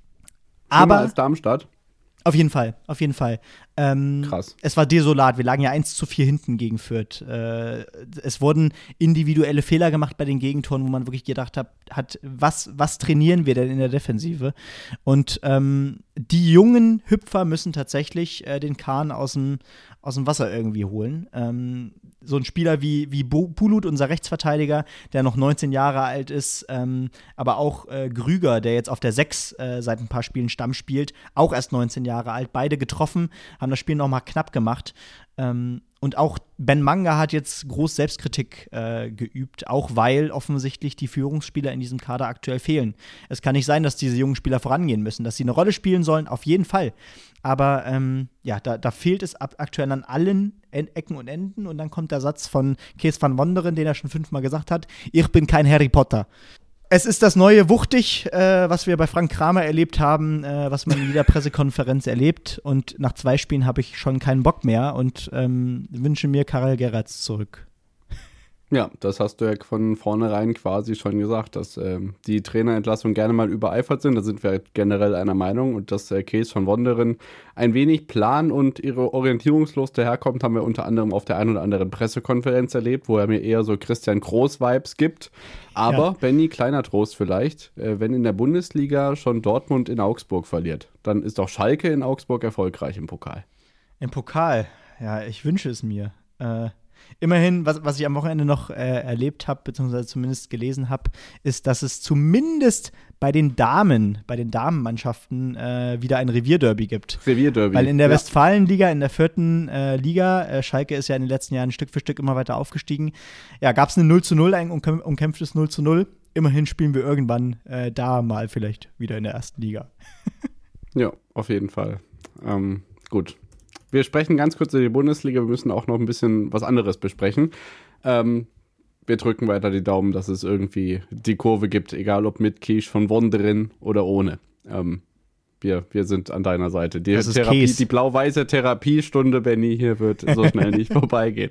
Speaker 2: aber
Speaker 3: als Darmstadt?
Speaker 2: Auf jeden Fall, auf jeden Fall. Ähm,
Speaker 3: Krass.
Speaker 2: Es war desolat, wir lagen ja eins zu vier hinten gegen Fürth. Äh, es wurden individuelle Fehler gemacht bei den Gegentoren, wo man wirklich gedacht hat, hat was, was trainieren wir denn in der Defensive? Und ähm, die jungen Hüpfer müssen tatsächlich äh, den Kahn aus dem, aus dem Wasser irgendwie holen. Ähm, so ein Spieler wie, wie Pulut, unser Rechtsverteidiger, der noch neunzehn Jahre alt ist, ähm, aber auch äh, Grüger, der jetzt auf der sechs äh, seit ein paar Spielen Stamm spielt, auch erst neunzehn Jahre alt, beide getroffen, haben das Spiel nochmal knapp gemacht. Ähm, und auch Ben Manga hat jetzt groß Selbstkritik äh, geübt, auch weil offensichtlich die Führungsspieler in diesem Kader aktuell fehlen. Es kann nicht sein, dass diese jungen Spieler vorangehen müssen, dass sie eine Rolle spielen sollen, auf jeden Fall. Aber ähm, ja, da, da fehlt es ab, aktuell an allen Ecken und Enden. Und dann kommt der Satz von Kees van Wonderen, den er schon fünfmal gesagt hat: Ich bin kein Harry Potter. Es ist das neue Wuchtig, äh, was wir bei Frank Kramer erlebt haben, äh, was man in jeder Pressekonferenz erlebt. Und nach zwei Spielen habe ich schon keinen Bock mehr und ähm, wünsche mir Karel Geratz zurück.
Speaker 3: Ja, das hast du ja von vornherein quasi schon gesagt, dass ähm, die Trainerentlassungen gerne mal übereifert sind. Da sind wir generell einer Meinung. Und dass der Kees von Wonderen ein wenig plan- und ihre orientierungslos daherkommt, haben wir unter anderem auf der einen oder anderen Pressekonferenz erlebt, wo er mir eher so Christian Groß-Vibes gibt. Aber, ja. Benni, kleiner Trost vielleicht, äh, wenn in der Bundesliga schon Dortmund in Augsburg verliert, dann ist doch Schalke in Augsburg erfolgreich im Pokal.
Speaker 2: Im Pokal? Ja, ich wünsche es mir. Äh Immerhin, was, was ich am Wochenende noch äh, erlebt habe, beziehungsweise zumindest gelesen habe, ist, dass es zumindest bei den Damen, bei den Damenmannschaften äh, wieder ein Revierderby gibt.
Speaker 3: Revierderby.
Speaker 2: Weil in der
Speaker 3: ja.
Speaker 2: Westfalenliga, in der vierten äh, Liga, äh, Schalke ist ja in den letzten Jahren Stück für Stück immer weiter aufgestiegen, ja, gab es eine null zu null, ein umkämp- umkämpftes null zu null. Immerhin spielen wir irgendwann äh, da mal vielleicht wieder in der ersten Liga.
Speaker 3: Ja, auf jeden Fall. Ähm, gut. Wir sprechen ganz kurz über die Bundesliga, wir müssen auch noch ein bisschen was anderes besprechen. Ähm, wir drücken weiter die Daumen, dass es irgendwie die Kurve gibt, egal ob mit Kees von Wonderen oder ohne. Ähm, wir, wir sind an deiner Seite. Die, Therapie, die blau-weiße Therapiestunde, Benni, hier wird so schnell nicht vorbeigehen.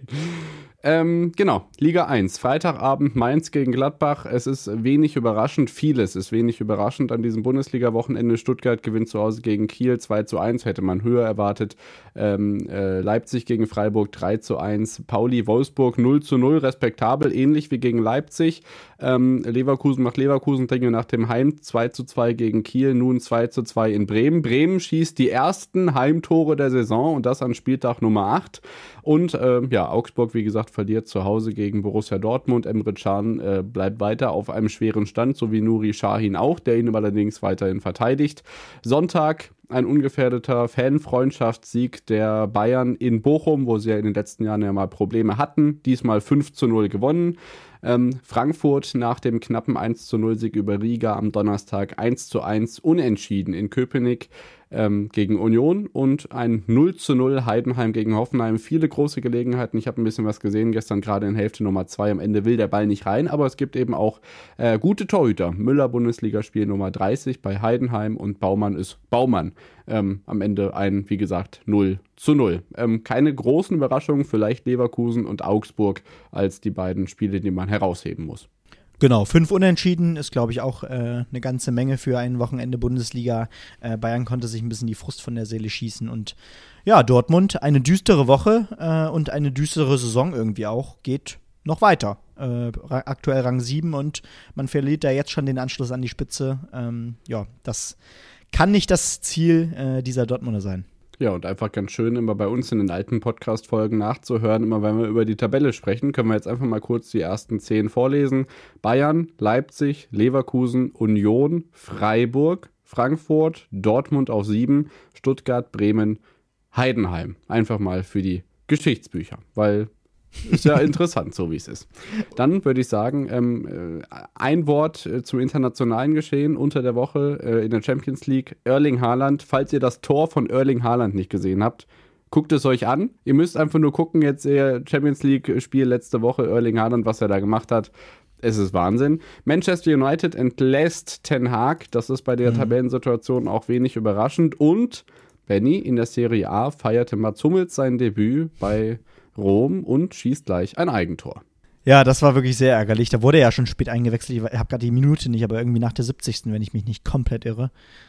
Speaker 3: Ähm, genau, Liga eins, Freitagabend Mainz gegen Gladbach. Es ist wenig überraschend, vieles ist wenig überraschend an diesem Bundesliga-Wochenende. Stuttgart gewinnt zu Hause gegen Kiel zwei zu eins, hätte man höher erwartet. Ähm, äh, Leipzig gegen Freiburg drei zu eins, Pauli Wolfsburg null zu null, respektabel, ähnlich wie gegen Leipzig. Ähm, Leverkusen macht Leverkusen-Dinge nach dem Heim zwei zu zwei gegen Kiel, nun zwei zu zwei in Bremen. Bremen schießt die ersten Heimtore der Saison und das an Spieltag Nummer acht. Und äh, ja, Augsburg, wie gesagt, verliert zu Hause gegen Borussia Dortmund. Emre Can äh, bleibt weiter auf einem schweren Stand, so wie Nuri Sahin auch, der ihn allerdings weiterhin verteidigt. Sonntag ein ungefährdeter Fanfreundschaftssieg der Bayern in Bochum, wo sie ja in den letzten Jahren ja mal Probleme hatten. Diesmal fünf zu null gewonnen. Ähm, Frankfurt nach dem knappen eins zu null Sieg über Riga am Donnerstag eins zu eins unentschieden in Köpenick ähm, gegen Union und ein null zu null Heidenheim gegen Hoffenheim. Viele große Gelegenheiten. Ich habe ein bisschen was gesehen gestern, gerade in Hälfte Nummer zwei. Am Ende will der Ball nicht rein, aber es gibt eben auch äh, gute Torhüter. Müller, Bundesligaspiel Nummer dreißig bei Heidenheim und Baumann ist Baumann. Ähm, am Ende ein, wie gesagt, null zu null. Ähm, keine großen Überraschungen, vielleicht Leverkusen und Augsburg als die beiden Spiele, die man herausheben muss.
Speaker 2: Genau, fünf Unentschieden ist, glaube ich, auch äh, eine ganze Menge für ein Wochenende Bundesliga. Äh, Bayern konnte sich ein bisschen die Frust von der Seele schießen und ja, Dortmund, eine düstere Woche äh, und eine düstere Saison irgendwie auch, geht noch weiter. Äh, aktuell Rang sieben und man verliert da jetzt schon den Anschluss an die Spitze. Ähm, ja, das kann nicht das Ziel äh, dieser Dortmunder sein.
Speaker 3: Ja, und einfach ganz schön, immer bei uns in den alten Podcast-Folgen nachzuhören, immer wenn wir über die Tabelle sprechen, können wir jetzt einfach mal kurz die ersten zehn vorlesen. Bayern, Leipzig, Leverkusen, Union, Freiburg, Frankfurt, Dortmund auf sieben, Stuttgart, Bremen, Heidenheim. Einfach mal für die Geschichtsbücher, weil ist ja interessant, so wie es ist. Dann würde ich sagen, ähm, ein Wort äh, zum internationalen Geschehen unter der Woche äh, in der Champions League. Erling Haaland, falls ihr das Tor von Erling Haaland nicht gesehen habt, guckt es euch an. Ihr müsst einfach nur gucken, jetzt ihr Champions League-Spiel letzte Woche, Erling Haaland, was er da gemacht hat. Es ist Wahnsinn. Manchester United entlässt Ten Hag. Das ist bei der mhm. Tabellensituation auch wenig überraschend. Und Benni, in der Serie A feierte Mats Hummels sein Debüt bei Rom und schießt gleich ein Eigentor.
Speaker 2: Ja, das war wirklich sehr ärgerlich. Da wurde er ja schon spät eingewechselt. Ich habe gerade die Minute nicht, aber irgendwie nach der siebzigsten, wenn ich mich nicht komplett irre.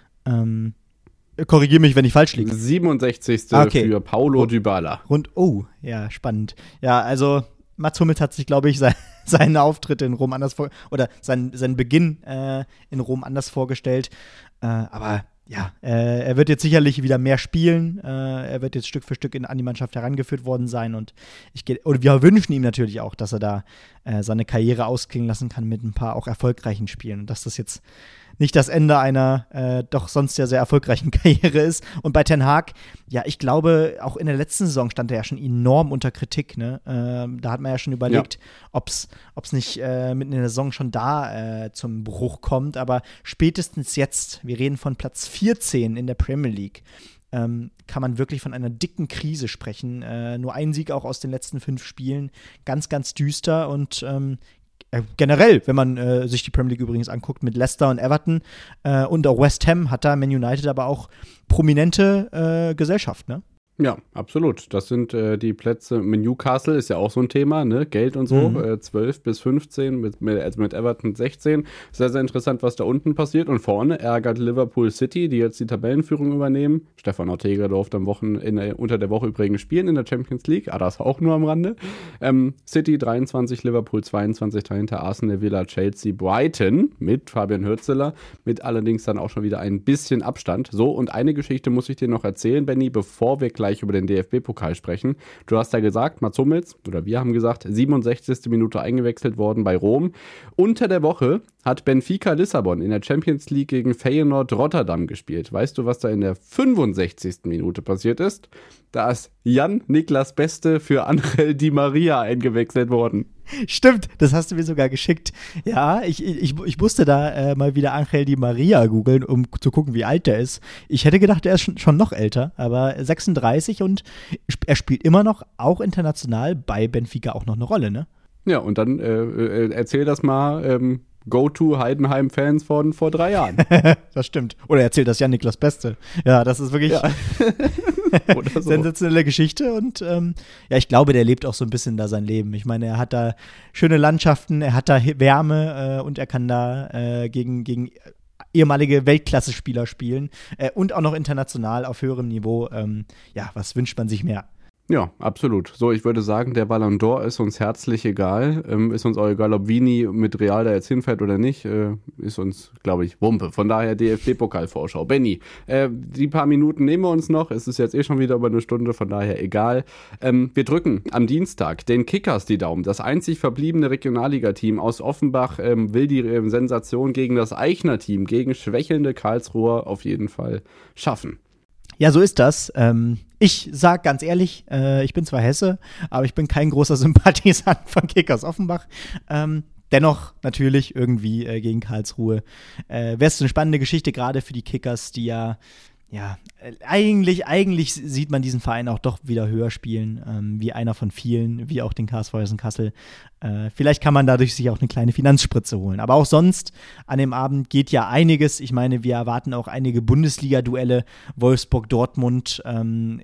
Speaker 2: Ähm, korrigiere mich, wenn ich falsch liege.
Speaker 3: siebenundsechzigste Okay. Für Paulo Dybala.
Speaker 2: Rund, oh, ja, spannend. Ja, also Mats Hummels hat sich, glaube ich, sein, seinen Auftritt in Rom anders vor oder seinen, seinen Beginn äh, in Rom anders vorgestellt. Äh, aber ja, äh, er wird jetzt sicherlich wieder mehr spielen. Äh, er wird jetzt Stück für Stück in, an die Mannschaft herangeführt worden sein. Und ich und wir wünschen ihm natürlich auch, dass er da äh, seine Karriere ausklingen lassen kann mit ein paar auch erfolgreichen Spielen. Und dass das jetzt nicht das Ende einer äh, doch sonst ja sehr erfolgreichen Karriere ist. Und bei Ten Hag, ja, ich glaube, auch in der letzten Saison stand er ja schon enorm unter Kritik. Ne? Ähm, da hat man ja schon überlegt, ja. ob es nicht äh, mitten in der Saison schon da äh, zum Bruch kommt. Aber spätestens jetzt, wir reden von Platz vierzehn in der Premier League, ähm, kann man wirklich von einer dicken Krise sprechen. Äh, nur ein Sieg auch aus den letzten fünf Spielen. Ganz, ganz düster und ähm, generell, wenn man äh, sich die Premier League übrigens anguckt, mit Leicester und Everton äh, und auch West Ham hat da Man United aber auch prominente äh, Gesellschaft, ne?
Speaker 3: Ja, absolut. Das sind äh, die Plätze. Mit Newcastle ist ja auch so ein Thema, ne? Geld und so. Mhm. Äh, zwölf bis fünfzehn, mit, mit, also mit Everton sechzehn. Sehr, sehr interessant, was da unten passiert. Und vorne ärgert Liverpool City, die jetzt die Tabellenführung übernehmen. Stefan Ortega durfte am Wochen in der, unter der Woche übrigens spielen in der Champions League. Ah, das auch nur am Rande. Ähm, City dreiundzwanzig, Liverpool zweiundzwanzig, dahinter Arsenal, Villa, Chelsea, Brighton mit Fabian Hürzeler. Mit allerdings dann auch schon wieder ein bisschen Abstand. So, und eine Geschichte muss ich dir noch erzählen, Benny, bevor wir gleich über den D F B-Pokal sprechen. Du hast ja gesagt, Mats Hummels, oder wir haben gesagt, siebenundsechzigste Minute eingewechselt worden bei Rom. Unter der Woche hat Benfica Lissabon in der Champions League gegen Feyenoord Rotterdam gespielt. Weißt du, was da in der fünfundsechzigsten Minute passiert ist? Da ist Jan-Niklas Beste für Angel Di Maria eingewechselt worden.
Speaker 2: Stimmt, das hast du mir sogar geschickt. Ja, ich, ich, ich musste da äh, mal wieder Angel Di Maria googeln, um zu gucken, wie alt der ist. Ich hätte gedacht, er ist schon, schon noch älter, aber sechsunddreißig und er spielt immer noch, auch international, bei Benfica auch noch eine Rolle, ne?
Speaker 3: Ja, und dann äh, erzähl das mal ähm, Go-To-Heidenheim-Fans von vor drei Jahren.
Speaker 2: Das stimmt. Oder erzählt das Jan-Niklas Beste. Ja, das ist wirklich ja. Oder so. Sensationelle Geschichte und ähm, ja, ich glaube, der lebt auch so ein bisschen da sein Leben. Ich meine, er hat da schöne Landschaften, er hat da Wärme äh, und er kann da äh, gegen, gegen ehemalige Weltklasse-Spieler spielen äh, und auch noch international auf höherem Niveau. Ähm, ja, was wünscht man sich mehr?
Speaker 3: Ja, absolut. So, ich würde sagen, der Ballon d'Or ist uns herzlich egal. Ähm, ist uns auch egal, ob Vini mit Real da jetzt hinfährt oder nicht. Äh, ist uns, glaube ich, Wumpe. Von daher D F B-Pokal-Vorschau. Benni, äh, die paar Minuten nehmen wir uns noch. Es ist jetzt eh schon wieder über eine Stunde, von daher egal. Ähm, wir drücken am Dienstag den Kickers die Daumen. Das einzig verbliebene Regionalligateam aus Offenbach ähm, will die äh, Sensation gegen das Eichner-Team, gegen schwächelnde Karlsruher auf jeden Fall schaffen.
Speaker 2: Ja, so ist das. Ähm, ich sag ganz ehrlich, äh, ich bin zwar Hesse, aber ich bin kein großer Sympathisant von Kickers Offenbach. Ähm, dennoch natürlich irgendwie äh, gegen Karlsruhe. Äh, Wäre es eine spannende Geschichte, gerade für die Kickers, die ja, ja, äh, eigentlich, eigentlich sieht man diesen Verein auch doch wieder höher spielen, ähm, wie einer von vielen, wie auch den K S V Hessen-Kassel. Äh, vielleicht kann man dadurch sich auch eine kleine Finanzspritze holen. Aber auch sonst an dem Abend geht ja einiges. Ich meine, wir erwarten auch einige Bundesliga-Duelle. Wolfsburg-Dortmund, ähm,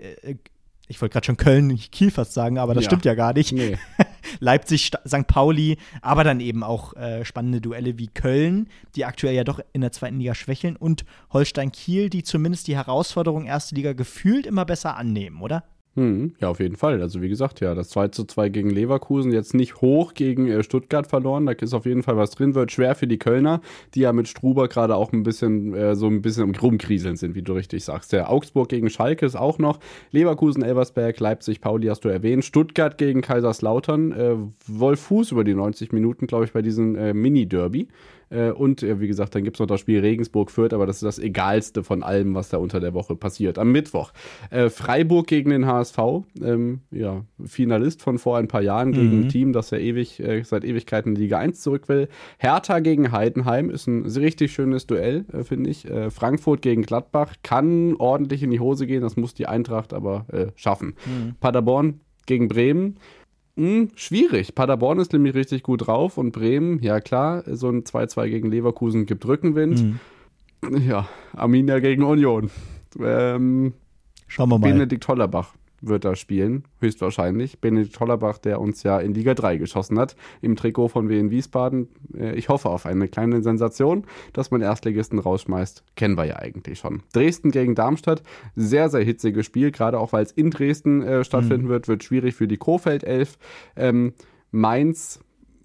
Speaker 2: ich wollte gerade schon Köln-Kiel fast sagen, aber das ja. stimmt ja gar nicht. Nee. Leipzig, Sankt Pauli, aber dann eben auch äh, spannende Duelle wie Köln, die aktuell ja doch in der zweiten Liga schwächeln, und Holstein-Kiel, die zumindest die Herausforderung erste Liga gefühlt immer besser annehmen, oder?
Speaker 3: Hm, ja, auf jeden Fall. Also wie gesagt, ja, das zwei zu zwei gegen Leverkusen, jetzt nicht hoch gegen äh, Stuttgart verloren, da ist auf jeden Fall was drin, wird schwer für die Kölner, die ja mit Struber gerade auch ein bisschen äh, so ein bisschen im Rumkrieseln sind, wie du richtig sagst. Der Augsburg gegen Schalke ist auch noch, Leverkusen, Elversberg, Leipzig, Pauli hast du erwähnt, Stuttgart gegen Kaiserslautern, äh, Wolf Fuß über die neunzig Minuten, glaube ich, bei diesem äh, Mini-Derby. Und wie gesagt, dann gibt es noch das Spiel Regensburg-Fürth, aber das ist das Egalste von allem, was da unter der Woche passiert. Am Mittwoch äh, Freiburg gegen den H S V, ähm, ja, Finalist von vor ein paar Jahren gegen mhm. ein Team, das ja ewig äh, seit Ewigkeiten in Liga eins zurück will. Hertha gegen Heidenheim ist ein richtig schönes Duell, äh, finde ich. Äh, Frankfurt gegen Gladbach kann ordentlich in die Hose gehen, das muss die Eintracht aber äh, schaffen. Mhm. Paderborn gegen Bremen. Hm, schwierig. Paderborn ist nämlich richtig gut drauf und Bremen, ja klar, so ein zwei zwei gegen Leverkusen gibt Rückenwind. Mhm. Ja, Arminia gegen Union. Ähm,
Speaker 2: Schauen wir mal.
Speaker 3: Benedikt Hollerbach wird da spielen, höchstwahrscheinlich. Benedikt Hollerbach, der uns ja in Liga drei geschossen hat, im Trikot von Wien Wiesbaden. Ich hoffe auf eine kleine Sensation, dass man Erstligisten rausschmeißt. Kennen wir ja eigentlich schon. Dresden gegen Darmstadt, sehr, sehr hitziges Spiel, gerade auch weil es in Dresden äh, stattfinden mhm. wird, wird schwierig für die Krefeld elf. Ähm, Mainz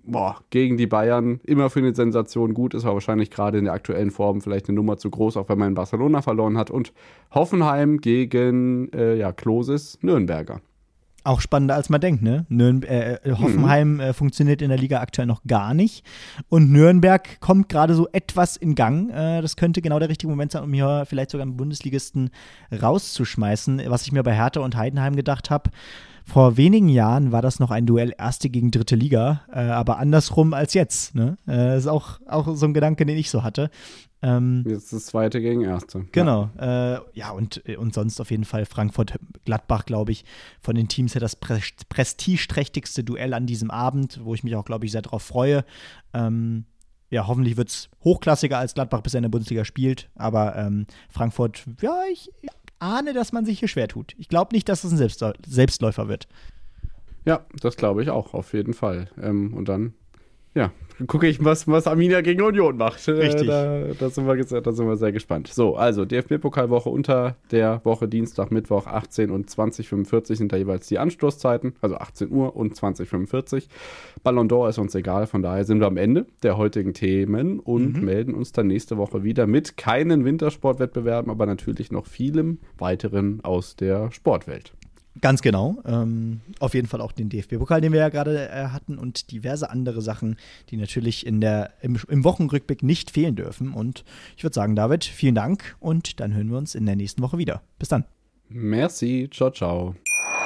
Speaker 3: boah, gegen die Bayern immer für eine Sensation gut, ist aber wahrscheinlich gerade in der aktuellen Form vielleicht eine Nummer zu groß, auch wenn man in Barcelona verloren hat. Und Hoffenheim gegen, äh, ja, Kloses Nürnberger.
Speaker 2: Auch spannender, als man denkt, ne? Nürn- äh, Hoffenheim mhm. äh, funktioniert in der Liga aktuell noch gar nicht. Und Nürnberg kommt gerade so etwas in Gang. Äh, das könnte genau der richtige Moment sein, um hier vielleicht sogar einen Bundesligisten rauszuschmeißen. Was ich mir bei Hertha und Heidenheim gedacht habe, vor wenigen Jahren war das noch ein Duell Erste gegen Dritte Liga, äh, aber andersrum als jetzt. Ne? Äh, das ist auch, auch so ein Gedanke, den ich so hatte. Ähm,
Speaker 3: Jetzt das Zweite gegen Erste.
Speaker 2: Genau. Ja, äh, ja und, und sonst auf jeden Fall Frankfurt-Gladbach, glaube ich, von den Teams her das Pre- prestigeträchtigste Duell an diesem Abend, wo ich mich auch, glaube ich, sehr drauf freue. Ähm, ja, hoffentlich wird es hochklassiger, als Gladbach bisher in der Bundesliga spielt, aber ähm, Frankfurt, ja, ich ahne, dass man sich hier schwer tut. Ich glaube nicht, dass es ein Selbstläu- Selbstläufer wird.
Speaker 3: Ja, das glaube ich auch, auf jeden Fall. Ähm, und dann, ja, gucke ich, was, was Arminia gegen Union macht.
Speaker 2: Richtig.
Speaker 3: Äh, da, da, sind wir, da sind wir sehr gespannt. So, also D F B-Pokalwoche unter der Woche Dienstag, Mittwoch, achtzehn und zwanzig Uhr fünfundvierzig sind da jeweils die Anstoßzeiten, also achtzehn Uhr und zwanzig Uhr fünfundvierzig. Ballon d'Or ist uns egal, von daher sind wir am Ende der heutigen Themen und mhm. melden uns dann nächste Woche wieder mit keinen Wintersportwettbewerben, aber natürlich noch vielem weiteren aus der Sportwelt.
Speaker 2: Ganz genau. Ähm, auf jeden Fall auch den D F B-Pokal, den wir ja gerade äh, hatten und diverse andere Sachen, die natürlich in der, im, im Wochenrückblick nicht fehlen dürfen. Und ich würde sagen, David, vielen Dank und dann hören wir uns in der nächsten Woche wieder. Bis dann.
Speaker 3: Merci. Ciao, ciao.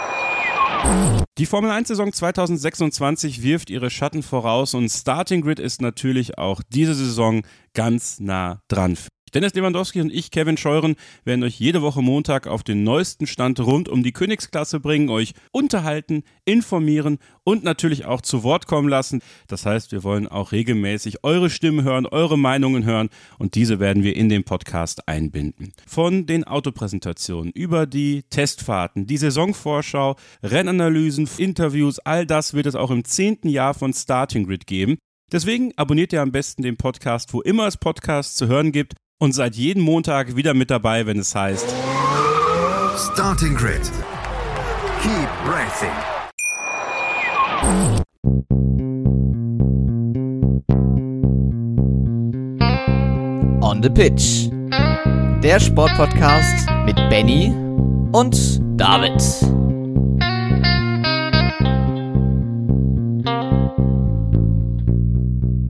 Speaker 10: Die Formel eins Saison zwanzig sechsundzwanzig wirft ihre Schatten voraus und Starting Grid ist natürlich auch diese Saison ganz nah dran. Dennis Lewandowski und ich, Kevin Scheuren, werden euch jede Woche Montag auf den neuesten Stand rund um die Königsklasse bringen, euch unterhalten, informieren und natürlich auch zu Wort kommen lassen. Das heißt, wir wollen auch regelmäßig eure Stimmen hören, eure Meinungen hören und diese werden wir in den Podcast einbinden. Von den Autopräsentationen über die Testfahrten, die Saisonvorschau, Rennanalysen, Interviews, all das wird es auch im zehnten Jahr von Starting Grid geben. Deswegen abonniert ihr am besten den Podcast, wo immer es Podcasts zu hören gibt. Und seid jeden Montag wieder mit dabei, wenn es heißt
Speaker 9: Starting Grid. Keep racing.
Speaker 1: On the Pitch. Der Sportpodcast mit Benny und David.